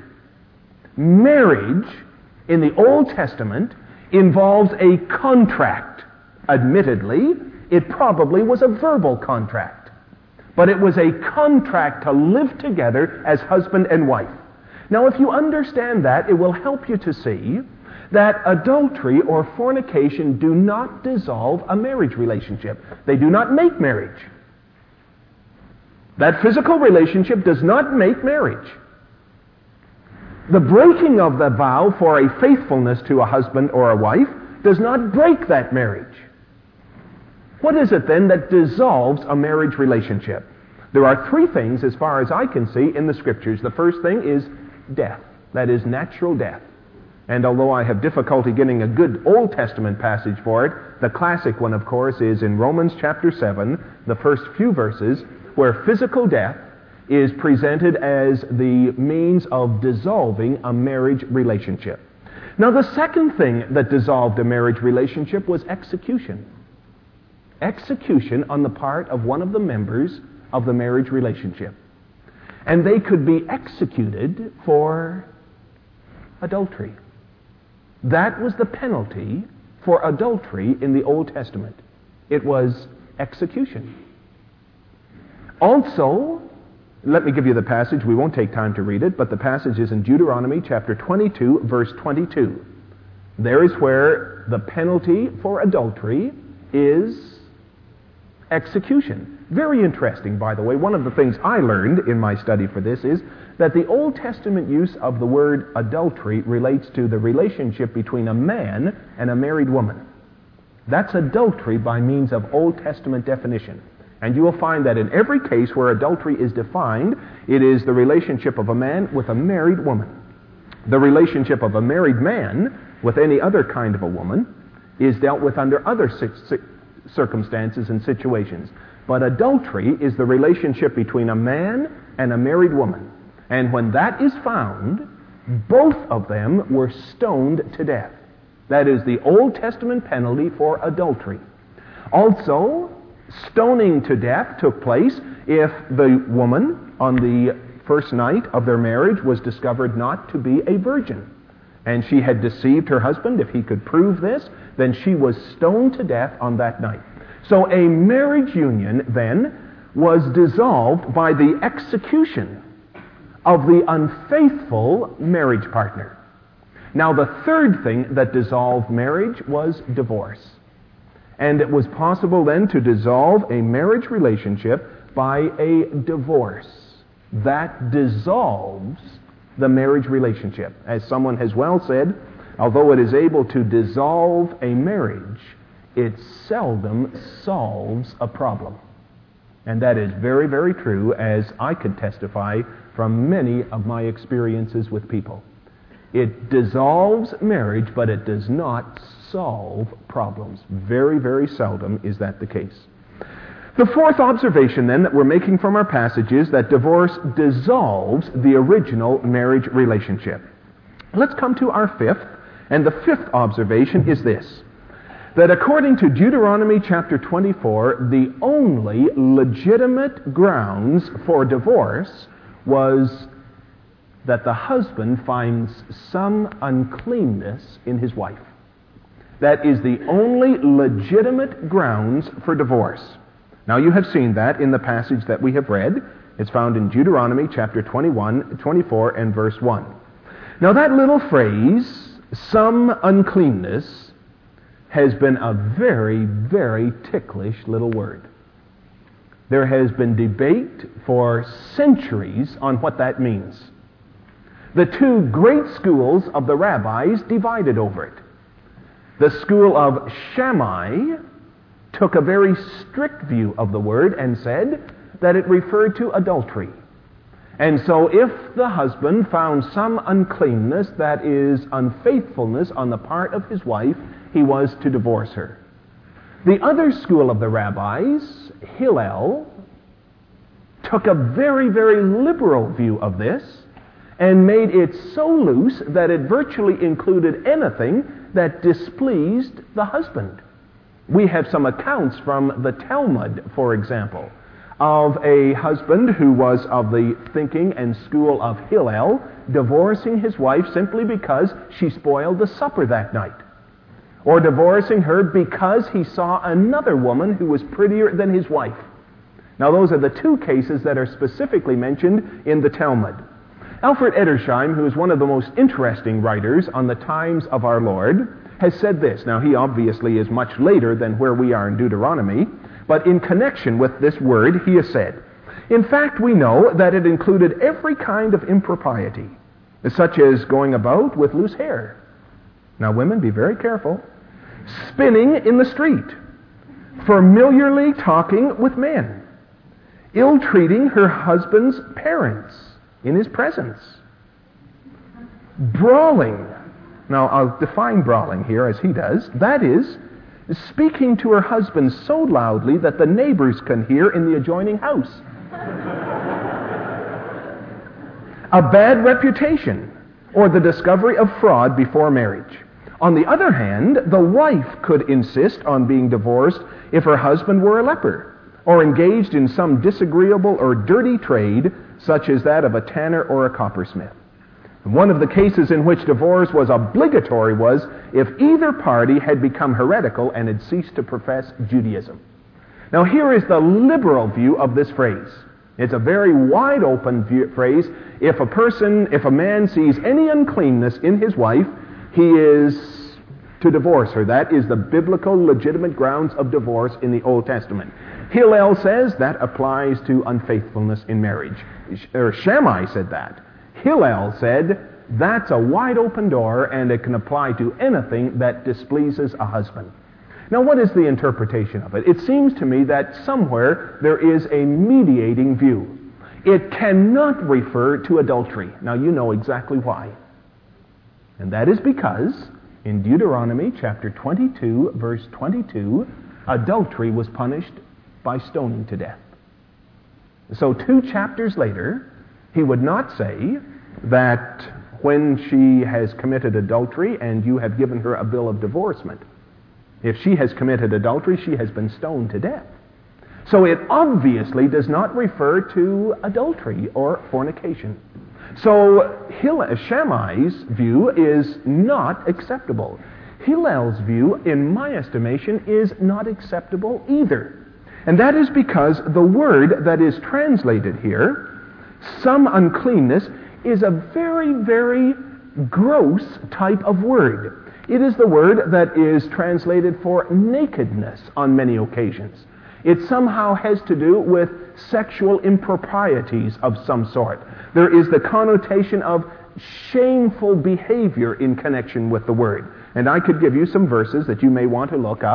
Marriage in the Old Testament involves a contract. Admittedly, it probably was a verbal contract, but it was a contract to live together as husband and wife. Now, if you understand that, it will help you to see that adultery or fornication do not dissolve a marriage relationship. They do not make marriage. That physical relationship does not make marriage. The breaking of the vow for a faithfulness to a husband or a wife does not break that marriage. What is it then that dissolves a marriage relationship? There are three things, as far as I can see, in the Scriptures. The first thing is death. That is natural death. And although I have difficulty getting a good Old Testament passage for it, the classic one, of course, is in Romans chapter seven, the first few verses, where physical death is presented as the means of dissolving a marriage relationship. Now, the second thing that dissolved a marriage relationship was execution. Execution on the part of one of the members of the marriage relationship. And they could be executed for adultery. That was the penalty for adultery in the Old Testament. It was execution. Also, let me give you the passage. We won't take time to read it, but the passage is in Deuteronomy chapter twenty-two, verse twenty-two. There is where the penalty for adultery is execution. Very interesting, by the way. One of the things I learned in my study for this is that the Old Testament use of the word adultery relates to the relationship between a man and a married woman. That's adultery by means of Old Testament definition. And you will find that in every case where adultery is defined, it is the relationship of a man with a married woman. The relationship of a married man with any other kind of a woman is dealt with under other circumstances and situations. But adultery is the relationship between a man and a married woman. And when that is found, both of them were stoned to death. That is the Old Testament penalty for adultery. Also, stoning to death took place if the woman on the first night of their marriage was discovered not to be a virgin, and she had deceived her husband. If he could prove this, then she was stoned to death on that night. So a marriage union then was dissolved by the execution of the unfaithful marriage partner. Now, the third thing that dissolved marriage was divorce. And it was possible then to dissolve a marriage relationship by a divorce. That dissolves the marriage relationship. As someone has well said, although it is able to dissolve a marriage, it seldom solves a problem. And that is very, very true, as I could testify from many of my experiences with people. It dissolves marriage, but it does not solve problems. Very, very seldom is that the case. The fourth observation, then, that we're making from our passage is that divorce dissolves the original marriage relationship. Let's come to our fifth, and the fifth observation is this: that according to Deuteronomy chapter twenty-four, the only legitimate grounds for divorce was that the husband finds some uncleanness in his wife. That is the only legitimate grounds for divorce. Now, you have seen that in the passage that we have read. It's found in Deuteronomy chapter twenty-one, twenty-four, and verse one. Now, that little phrase, some uncleanness, has been a very, very ticklish little word. There has been debate for centuries on what that means. The two great schools of the rabbis divided over it. The school of Shammai took a very strict view of the word and said that it referred to adultery. And so if the husband found some uncleanness, that is unfaithfulness on the part of his wife, he was to divorce her. The other school of the rabbis, Hillel, took a very, very liberal view of this and made it so loose that it virtually included anything that displeased the husband. We have some accounts from the Talmud, for example, of a husband who was of the thinking and school of Hillel divorcing his wife simply because she spoiled the supper that night, or divorcing her because he saw another woman who was prettier than his wife. Now, those are the two cases that are specifically mentioned in the Talmud. Alfred Edersheim, who is one of the most interesting writers on the times of our Lord, has said this. Now, he obviously is much later than where we are in Deuteronomy, but in connection with this word, he has said, "In fact, we know that it included every kind of impropriety, such as going about with loose hair." Now, women, be very careful. "Spinning in the street, familiarly talking with men, ill-treating her husband's parents in his presence, brawling." Now, I'll define brawling here as he does. That is, speaking to her husband so loudly that the neighbors can hear in the adjoining house. A bad reputation, or the discovery of fraud before marriage. On the other hand, the wife could insist on being divorced if her husband were a leper, or engaged in some disagreeable or dirty trade, such as that of a tanner or a coppersmith. One of the cases in which divorce was obligatory was if either party had become heretical and had ceased to profess Judaism. Now, here is the liberal view of this phrase. It's a very wide open view, phrase. If a person, if a man sees any uncleanness in his wife, he is to divorce her. That is the biblical legitimate grounds of divorce in the Old Testament. Hillel says that applies to unfaithfulness in marriage. Or Shammai said that. Hillel said that's a wide open door and it can apply to anything that displeases a husband. Now, what is the interpretation of it? It seems to me that somewhere there is a mediating view. It cannot refer to adultery. Now, you know exactly why. And that is because in Deuteronomy chapter twenty-two, verse twenty-two, adultery was punished by stoning to death. So two chapters later, he would not say that when she has committed adultery and you have given her a bill of divorcement, if she has committed adultery, she has been stoned to death. So it obviously does not refer to adultery or fornication. So Hillel, Shammai's view is not acceptable. Hillel's view, in my estimation, is not acceptable either. And that is because the word that is translated here, some uncleanness, is a very, very gross type of word. It is the word that is translated for nakedness on many occasions. It somehow has to do with sexual improprieties of some sort. There is the connotation of shameful behavior in connection with the word. And I could give you some verses that you may want to look up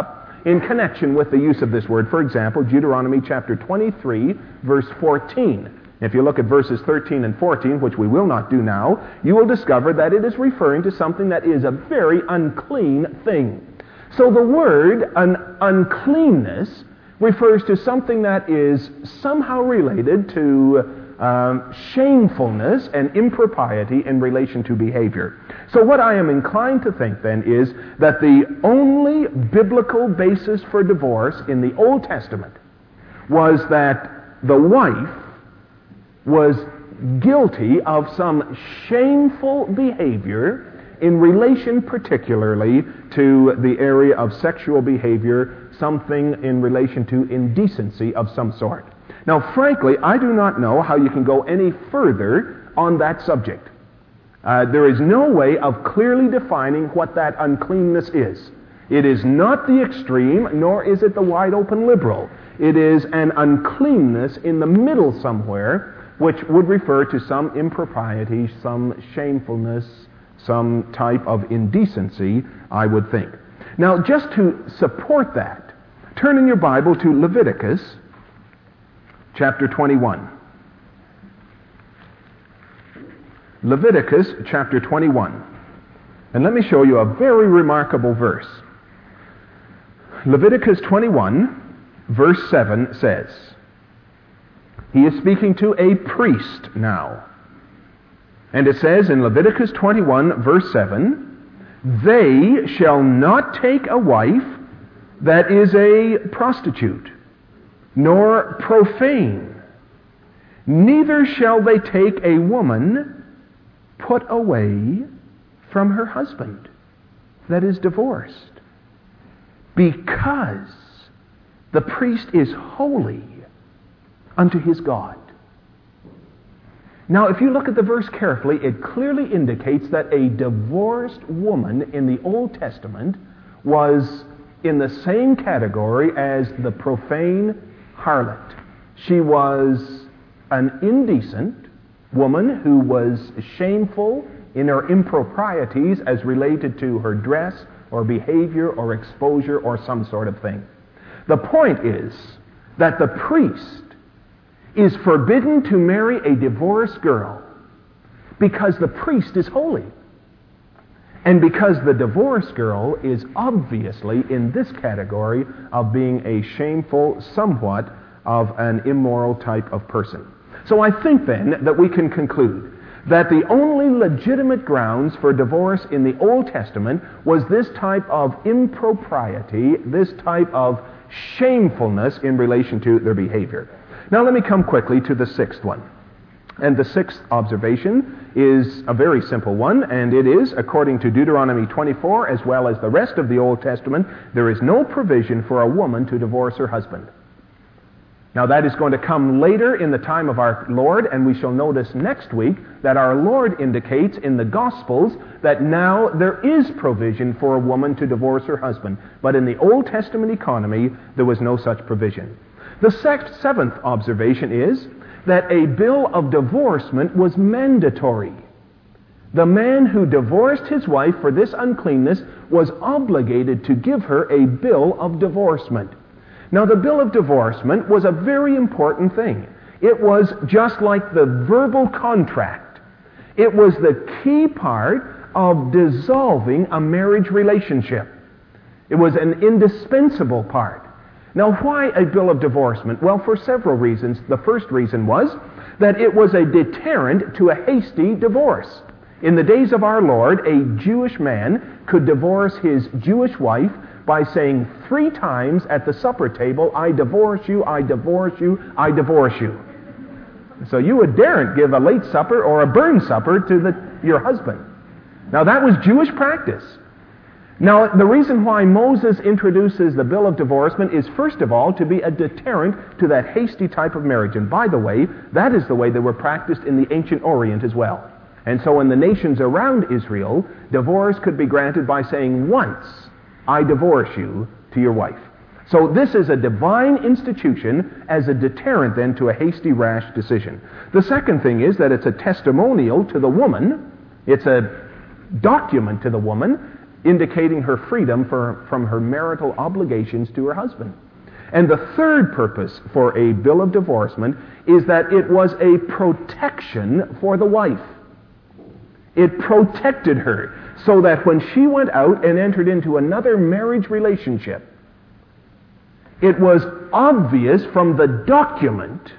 in connection with the use of this word. For example, Deuteronomy chapter twenty-three, verse fourteen. If you look at verses thirteen and fourteen, which we will not do now, you will discover that it is referring to something that is a very unclean thing. So the word an uncleanness refers to something that is somehow related to um, shamefulness and impropriety in relation to behavior. So what I am inclined to think then is that the only biblical basis for divorce in the Old Testament was that the wife was guilty of some shameful behavior in relation particularly to the area of sexual behavior, something in relation to indecency of some sort. Now, frankly, I do not know how you can go any further on that subject. Uh, there is no way of clearly defining what that uncleanness is. It is not the extreme, nor is it the wide open liberal. It is an uncleanness in the middle somewhere, which would refer to some impropriety, some shamefulness, some type of indecency, I would think. Now, just to support that, turn in your Bible to Leviticus chapter twenty-one. Leviticus chapter twenty-one. And let me show you a very remarkable verse. Leviticus twenty-one, verse seven says, he is speaking to a priest now. And it says in Leviticus twenty-one, verse seven, they shall not take a wife that is a prostitute, nor profane, neither shall they take a woman put away from her husband that is divorced, because the priest is holy unto his God. Now, if you look at the verse carefully, it clearly indicates that a divorced woman in the Old Testament was in the same category as the profane harlot. She was an indecent woman who was shameful in her improprieties as related to her dress or behavior or exposure or some sort of thing. The point is that the priest is forbidden to marry a divorced girl because the priest is holy. And because the divorced girl is obviously in this category of being a shameful, somewhat of an immoral type of person. So I think then that we can conclude that the only legitimate grounds for divorce in the Old Testament was this type of impropriety, this type of shamefulness in relation to their behavior. Now let me come quickly to the sixth one. And the sixth observation is a very simple one, and it is, according to Deuteronomy twenty-four, as well as the rest of the Old Testament, there is no provision for a woman to divorce her husband. Now that is going to come later in the time of our Lord, and we shall notice next week that our Lord indicates in the Gospels that now there is provision for a woman to divorce her husband. But in the Old Testament economy, there was no such provision. The seventh observation is that a bill of divorcement was mandatory. The man who divorced his wife for this uncleanness was obligated to give her a bill of divorcement. Now, the bill of divorcement was a very important thing. It was just like the verbal contract. It was the key part of dissolving a marriage relationship. It was an indispensable part. Now, why a bill of divorcement? Well, for several reasons. The first reason was that it was a deterrent to a hasty divorce. In the days of our Lord, a Jewish man could divorce his Jewish wife by saying three times at the supper table, I divorce you, I divorce you, I divorce you. So you would daren't give a late supper or a burn supper to the, your husband. Now, that was Jewish practice. Now, the reason why Moses introduces the bill of divorcement is, first of all, to be a deterrent to that hasty type of marriage. And by the way, that is the way they were practiced in the ancient Orient as well. And so in the nations around Israel, divorce could be granted by saying once, I divorce you, to your wife. So this is a divine institution as a deterrent then to a hasty, rash decision. The second thing is that it's a testimonial to the woman. It's a document to the woman indicating her freedom for, from her marital obligations to her husband. And the third purpose for a bill of divorcement is that it was a protection for the wife. It protected her so that when she went out and entered into another marriage relationship, it was obvious from the document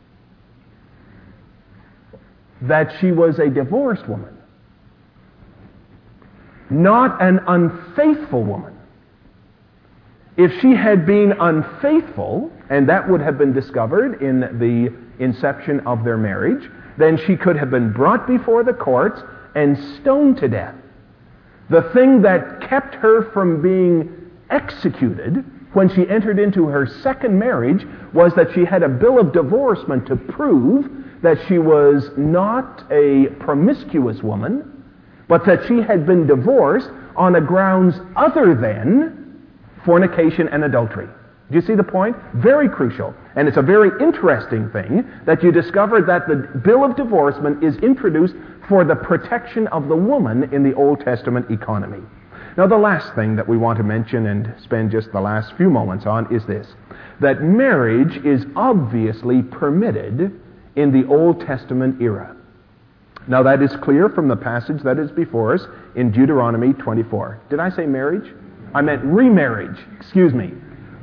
that she was a divorced woman, not an unfaithful woman. If she had been unfaithful, and that would have been discovered in the inception of their marriage, then she could have been brought before the courts and stoned to death. The thing that kept her from being executed when she entered into her second marriage was that she had a bill of divorcement to prove that she was not a promiscuous woman, but that she had been divorced on a grounds other than fornication and adultery. Do you see the point? Very crucial. And it's a very interesting thing that you discover that the bill of divorcement is introduced for the protection of the woman in the Old Testament economy. Now, the last thing that we want to mention and spend just the last few moments on is this, that marriage is obviously permitted in the Old Testament era. Now, that is clear from the passage that is before us in Deuteronomy twenty-four. Did I say marriage? I meant remarriage. Excuse me.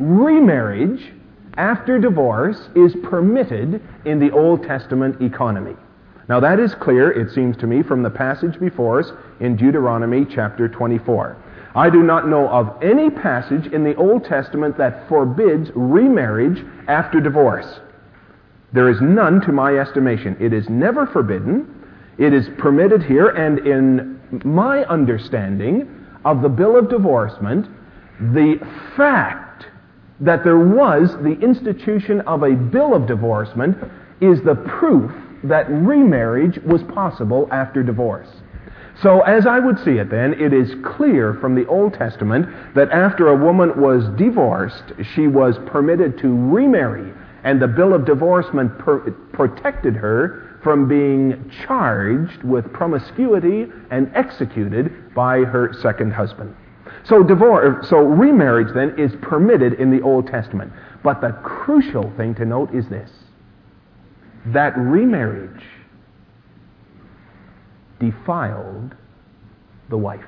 Remarriage after divorce is permitted in the Old Testament economy. Now, that is clear, it seems to me, from the passage before us in Deuteronomy chapter twenty-four. I do not know of any passage in the Old Testament that forbids remarriage after divorce. There is none to my estimation. It is never forbidden. It is permitted here, and in my understanding of the bill of divorcement, the fact that there was the institution of a bill of divorcement is the proof that remarriage was possible after divorce. So as I would see it then, it is clear from the Old Testament that after a woman was divorced, she was permitted to remarry, and the bill of divorcement per- protected her from being charged with promiscuity and executed by her second husband. So divorce, so remarriage then is permitted in the Old Testament. But the crucial thing to note is this, that remarriage defiled the wife.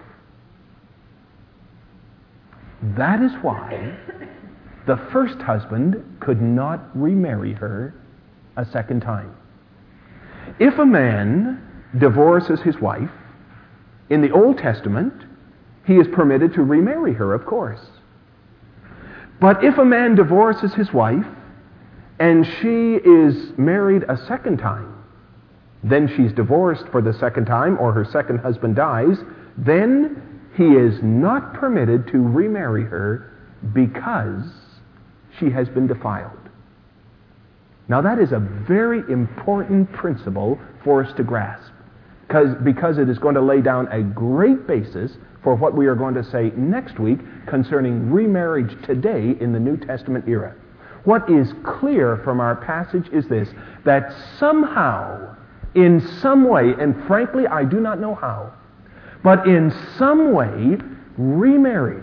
That is why the first husband could not remarry her a second time. If a man divorces his wife, in the Old Testament, he is permitted to remarry her, of course. But if a man divorces his wife and she is married a second time, then she's divorced for the second time, or her second husband dies, then he is not permitted to remarry her because she has been defiled. Now, that is a very important principle for us to grasp, because, because it is going to lay down a great basis for what we are going to say next week concerning remarriage today in the New Testament era. What is clear from our passage is this, that somehow, in some way, and frankly I do not know how, but in some way, remarriage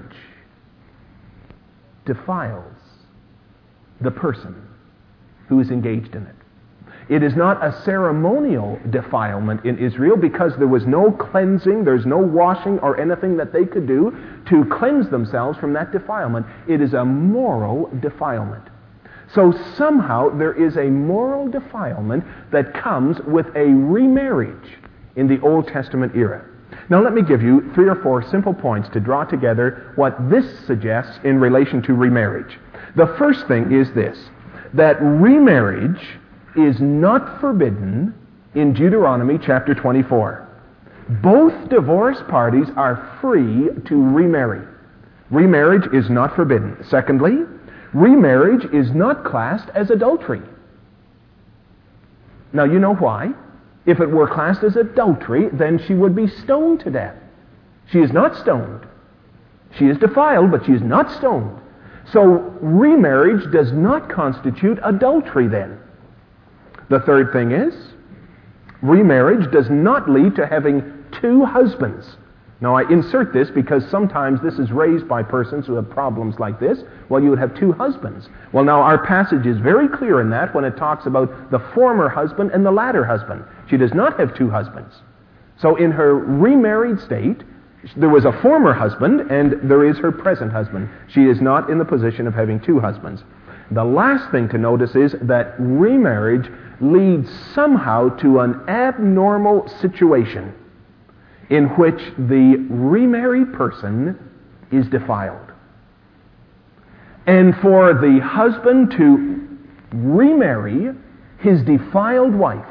defiles the person who is engaged in it. It is not a ceremonial defilement in Israel because there was no cleansing, there's no washing or anything that they could do to cleanse themselves from that defilement. It is a moral defilement. So somehow there is a moral defilement that comes with a remarriage in the Old Testament era. Now let me give you three or four simple points to draw together what this suggests in relation to remarriage. The first thing is this, that remarriage is not forbidden in Deuteronomy chapter twenty-four. Both divorced parties are free to remarry. Remarriage is not forbidden. Secondly, remarriage is not classed as adultery. Now you know why. If it were classed as adultery, then she would be stoned to death. She is not stoned. She is defiled, but she is not stoned. So remarriage does not constitute adultery then. The third thing is, remarriage does not lead to having two husbands. Now, I insert this because sometimes this is raised by persons who have problems like this. Well, you would have two husbands. Well, now, our passage is very clear in that when it talks about the former husband and the latter husband. She does not have two husbands. So in her remarried state, there was a former husband and there is her present husband. She is not in the position of having two husbands. The last thing to notice is that remarriage leads somehow to an abnormal situation in which the remarried person is defiled. And for the husband to remarry his defiled wife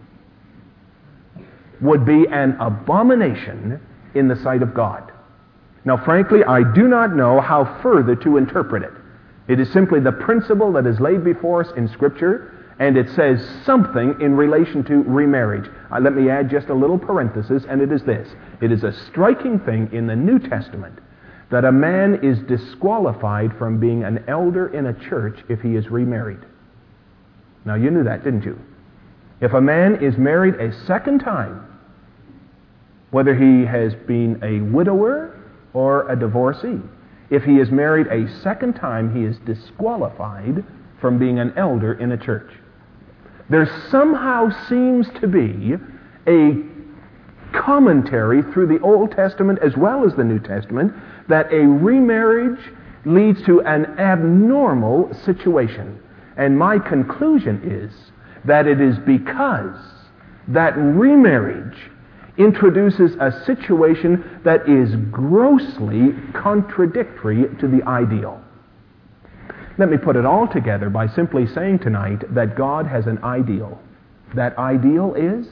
would be an abomination in the sight of God. Now, frankly, I do not know how further to interpret it. It is simply the principle that is laid before us in Scripture, and it says something in relation to remarriage. Uh, let me add just a little parenthesis, and it is this. It is a striking thing in the New Testament that a man is disqualified from being an elder in a church if he is remarried. Now, you knew that, didn't you? If a man is married a second time, whether he has been a widower or a divorcee, if he is married a second time, he is disqualified from being an elder in a church. There somehow seems to be a commentary through the Old Testament as well as the New Testament that a remarriage leads to an abnormal situation. And my conclusion is that it is because that remarriage introduces a situation that is grossly contradictory to the ideal. Let me put it all together by simply saying tonight that God has an ideal. That ideal is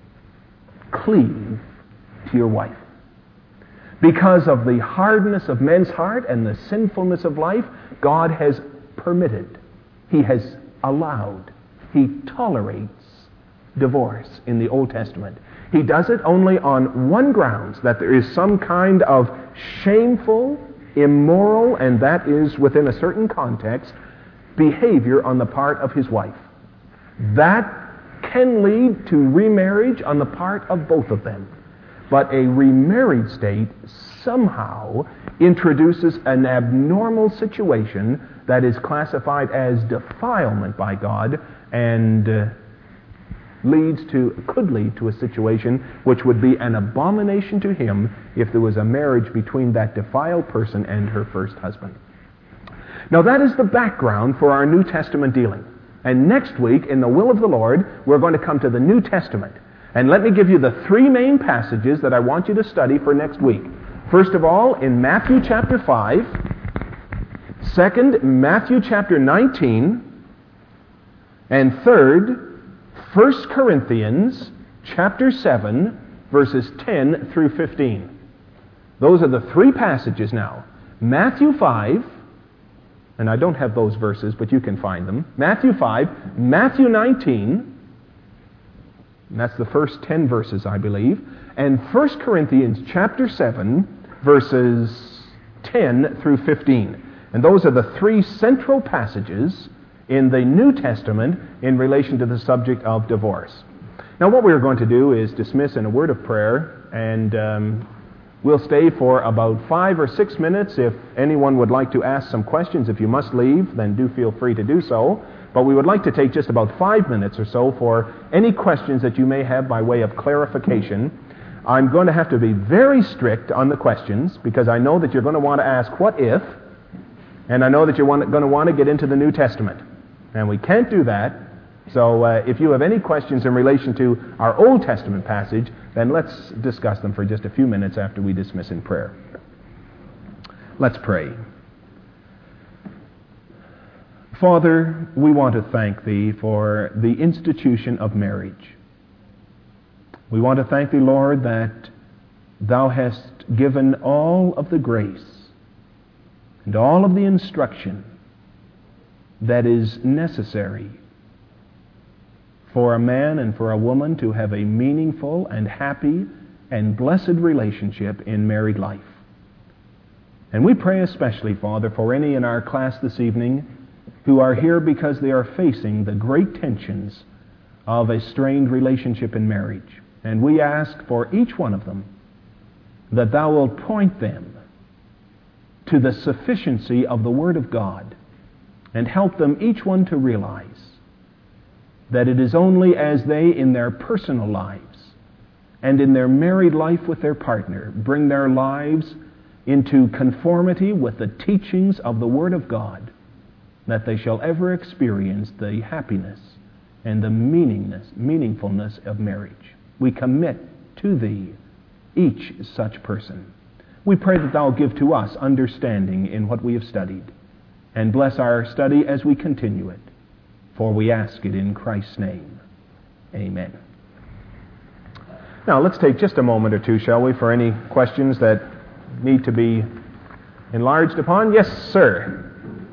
cleave to your wife. Because of the hardness of men's heart and the sinfulness of life, God has permitted, He has allowed, He tolerates divorce in the Old Testament. He does it only on one grounds, that there is some kind of shameful, immoral, and that is within a certain context, behavior on the part of his wife. That can lead to remarriage on the part of both of them. But a remarried state somehow introduces an abnormal situation that is classified as defilement by God and uh, leads to, could lead to a situation which would be an abomination to Him if there was a marriage between that defiled person and her first husband. Now that is the background for our New Testament dealing. And next week, in the will of the Lord, we're going to come to the New Testament. And let me give you the three main passages that I want you to study for next week. First of all, in Matthew chapter five. Second, Matthew chapter nineteen. And third, First Corinthians chapter seven, verses ten through fifteen. Those are the three passages now. Matthew five, and I don't have those verses, but you can find them. Matthew five, Matthew nineteen, and that's the first ten verses, I believe, and First Corinthians chapter seven, verses ten through fifteen. And those are the three central passages in the New Testament in relation to the subject of divorce. Now what we're going to do is dismiss in a word of prayer, and um, we'll stay for about five or six minutes. If anyone would like to ask some questions, if you must leave, then do feel free to do so. But we would like to take just about five minutes or so for any questions that you may have by way of clarification. I'm going to have to be very strict on the questions because I know that you're going to want to ask what if, and I know that you're want, going to want to get into the New Testament. And we can't do that. So uh, if you have any questions in relation to our Old Testament passage, then let's discuss them for just a few minutes after we dismiss in prayer. Let's pray. Father, we want to thank Thee for the institution of marriage. We want to thank Thee, Lord, that Thou hast given all of the grace and all of the instruction that is necessary for a man and for a woman to have a meaningful and happy and blessed relationship in married life. And we pray especially, Father, for any in our class this evening who are here because they are facing the great tensions of a strained relationship in marriage. And we ask for each one of them that thou wilt point them to the sufficiency of the Word of God and help them each one to realize that it is only as they in their personal lives and in their married life with their partner bring their lives into conformity with the teachings of the Word of God that they shall ever experience the happiness and the meaningness, meaningfulness of marriage. We commit to Thee each such person. We pray that Thou give to us understanding in what we have studied, and bless our study as we continue it. For we ask it in Christ's name. Amen. Now let's take just a moment or two, shall we, for any questions that need to be enlarged upon. Yes, sir.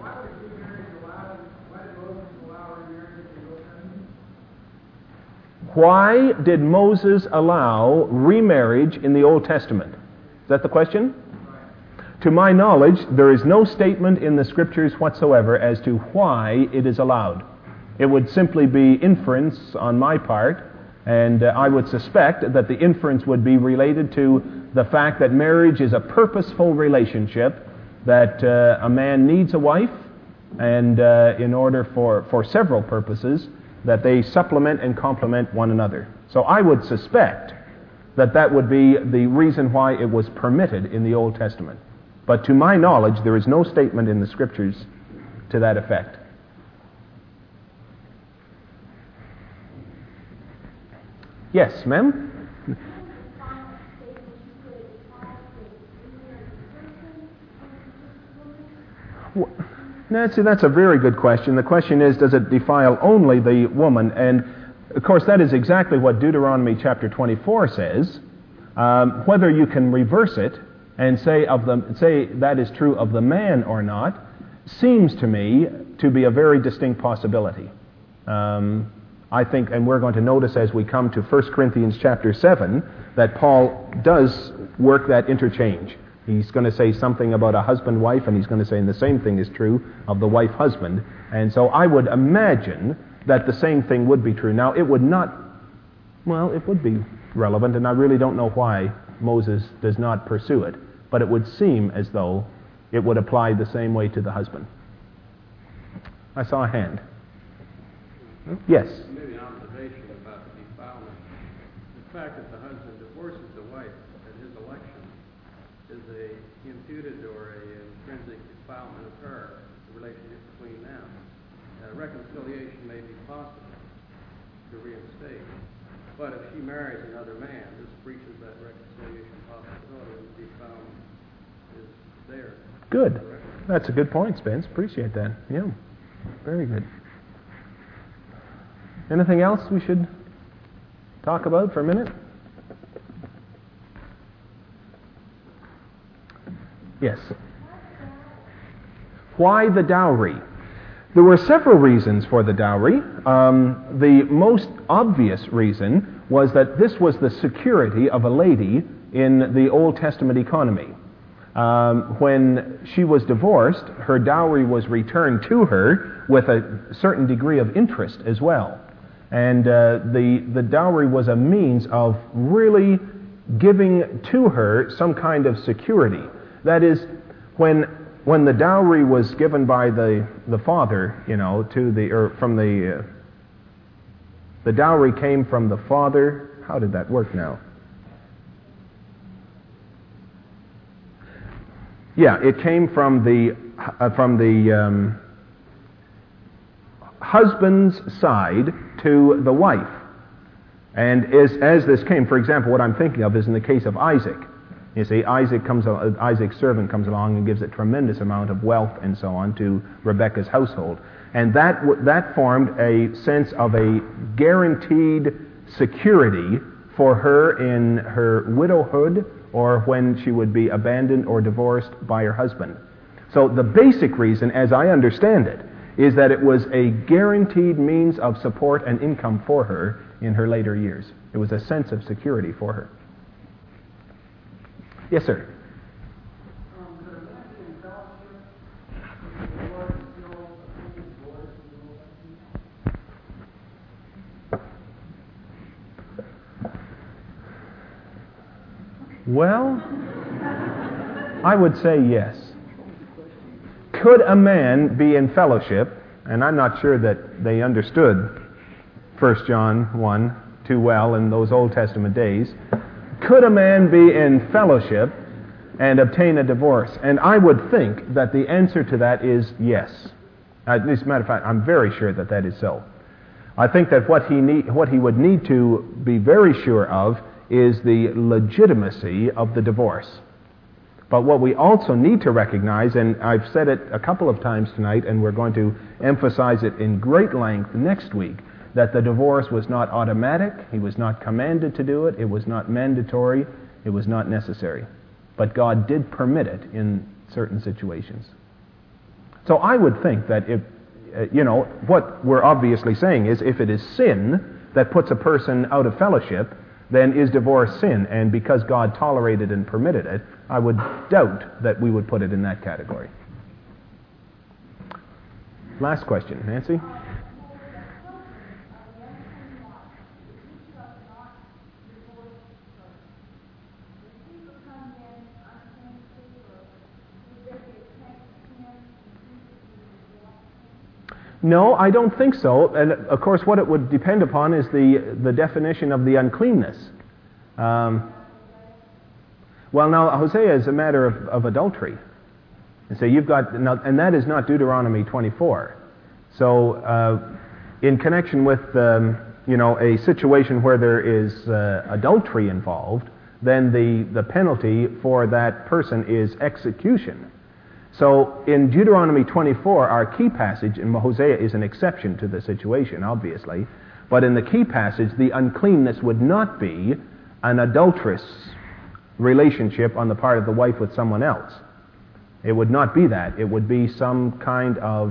Why did Moses allow remarriage in the Old Testament? Is that the question? Right. To my knowledge, there is no statement in the Scriptures whatsoever as to why it is allowed. It would simply be inference on my part, and uh, I would suspect that the inference would be related to the fact that marriage is a purposeful relationship, that uh, a man needs a wife, and uh, in order for, for several purposes, that they supplement and complement one another. So I would suspect that that would be the reason why it was permitted in the Old Testament. But to my knowledge, there is no statement in the Scriptures to that effect. Yes, ma'am? Nancy, that's a very good question. The question is, does it defile only the woman? And, of course, that is exactly what Deuteronomy chapter twenty-four says. Um, whether you can reverse it and say of the, say that is true of the man or not seems to me to be a very distinct possibility. Um, I think, and we're going to notice as we come to First Corinthians chapter seven, that Paul does work that interchange. He's going to say something about a husband-wife, and he's going to say, and the same thing is true of the wife-husband. And so I would imagine that the same thing would be true. Now, it would not, well, it would be relevant, and I really don't know why Moses does not pursue it, but it would seem as though it would apply the same way to the husband. I saw a hand. Yes? Maybe an observation about the defilement. The fact that the husband divorces the wife at his election is a imputed or a intrinsic defilement of her, the relationship between them. Uh, reconciliation may be possible to reinstate, but if she marries another man, this breaches that reconciliation possibility, and the defilement is there. Good. That's a good point, Spence. Appreciate that. Yeah. Very good. Anything else we should talk about for a minute? Yes. Why the dowry? There were several reasons for the dowry. Um, the most obvious reason was that this was the security of a lady in the Old Testament economy. Um, when she was divorced, her dowry was returned to her with a certain degree of interest as well. And uh, the, the dowry was a means of really giving to her some kind of security. That is, when when the dowry was given by the, the father, you know, to the or from the uh, the dowry came from the father. How did that work now? Yeah, it came from the uh, from the um, husband's side to the wife. And as, as this came, for example, what I'm thinking of is in the case of Isaac. You see, Isaac comes, Isaac's servant comes along and gives a tremendous amount of wealth and so on to Rebekah's household. And that, that formed a sense of a guaranteed security for her in her widowhood or when she would be abandoned or divorced by her husband. So the basic reason, as I understand it, is that it was a guaranteed means of support and income for her in her later years. It was a sense of security for her. Yes, sir. Well, I would say yes. Could a man be in fellowship, and I'm not sure that they understood First John one too well in those Old Testament days. Could a man be in fellowship and obtain a divorce? And I would think that the answer to that is yes. As a matter of fact, I'm very sure that that is so. I think that what he need, what he would need to be very sure of is the legitimacy of the divorce. But what we also need to recognize, and I've said it a couple of times tonight, and we're going to emphasize it in great length next week, that the divorce was not automatic, he was not commanded to do it, it was not mandatory, it was not necessary. But God did permit it in certain situations. So I would think that if, uh, you know, what we're obviously saying is if it is sin that puts a person out of fellowship, then is divorce sin? And because God tolerated and permitted it, I would doubt that we would put it in that category. Last question, Nancy? No, I don't think so. And of course, what it would depend upon is the, the definition of the uncleanness. Um, well, now, Hosea is a matter of, of adultery. And so you've got, and that is not Deuteronomy twenty-four. So, uh, in connection with, um, you know, a situation where there is uh, adultery involved, then the, the penalty for that person is execution. So in Deuteronomy twenty-four, our key passage, and Hosea is an exception to the situation, obviously, but in the key passage, the uncleanness would not be an adulterous relationship on the part of the wife with someone else. It would not be that. It would be some kind of,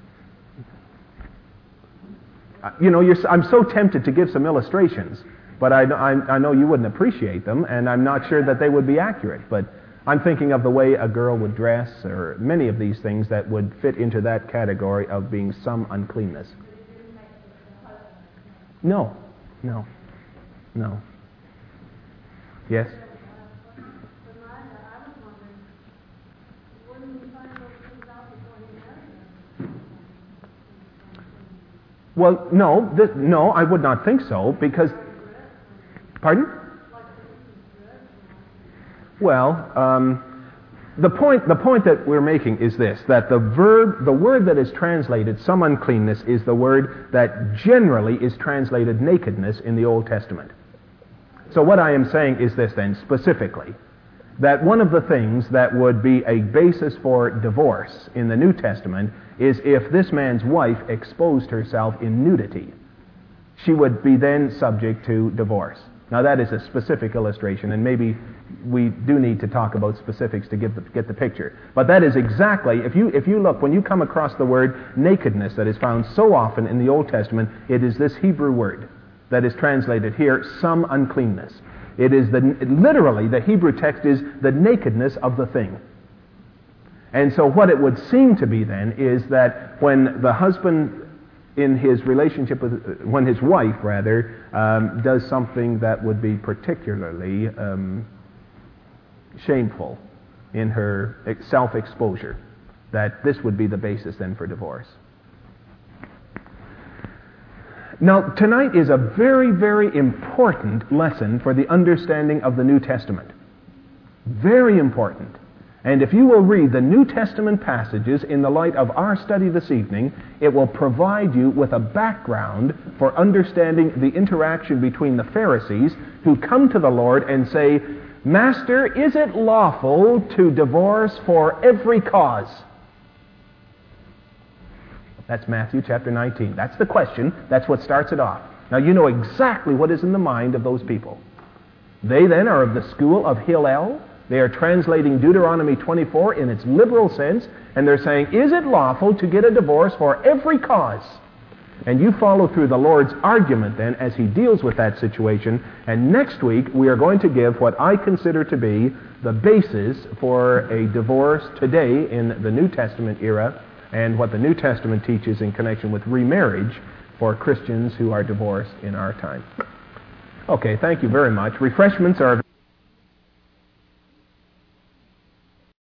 you know, you're, I'm so tempted to give some illustrations, but I, I, I know you wouldn't appreciate them, and I'm not sure that they would be accurate, but I'm thinking of the way a girl would dress, or many of these things that would fit into that category of being some uncleanness. No, no, no. Yes? Well, no, th- no, I would not think so, because... Pardon? Well, um, the point the point that we're making is this, that the verb, the word that is translated some uncleanness is the word that generally is translated nakedness in the Old Testament. So what I am saying is this then, specifically, that one of the things that would be a basis for divorce in the New Testament is if this man's wife exposed herself in nudity. She would be then subject to divorce. Now that is a specific illustration, and maybe we do need to talk about specifics to get the, get the picture. But that is exactly, if you if you look, when you come across the word nakedness that is found so often in the Old Testament, it is this Hebrew word that is translated here, some uncleanness. It is the, literally, the Hebrew text is the nakedness of the thing. And so what it would seem to be then is that when the husband in his relationship with, when his wife, rather, um, does something that would be particularly um, shameful in her self-exposure, that this would be the basis then for divorce. Now, tonight is a very, very important lesson for the understanding of the New Testament. Very important. And if you will read the New Testament passages in the light of our study this evening, it will provide you with a background for understanding the interaction between the Pharisees who come to the Lord and say, "Master, is it lawful to divorce for every cause?" That's Matthew chapter nineteen. That's the question. That's what starts it off. Now you know exactly what is in the mind of those people. They then are of the school of Hillel. They are translating Deuteronomy twenty-four in its liberal sense, and they're saying, is it lawful to get a divorce for every cause? And you follow through the Lord's argument then as he deals with that situation, and next week we are going to give what I consider to be the basis for a divorce today in the New Testament era, and what the New Testament teaches in connection with remarriage for Christians who are divorced in our time. Okay, thank you very much. Refreshments are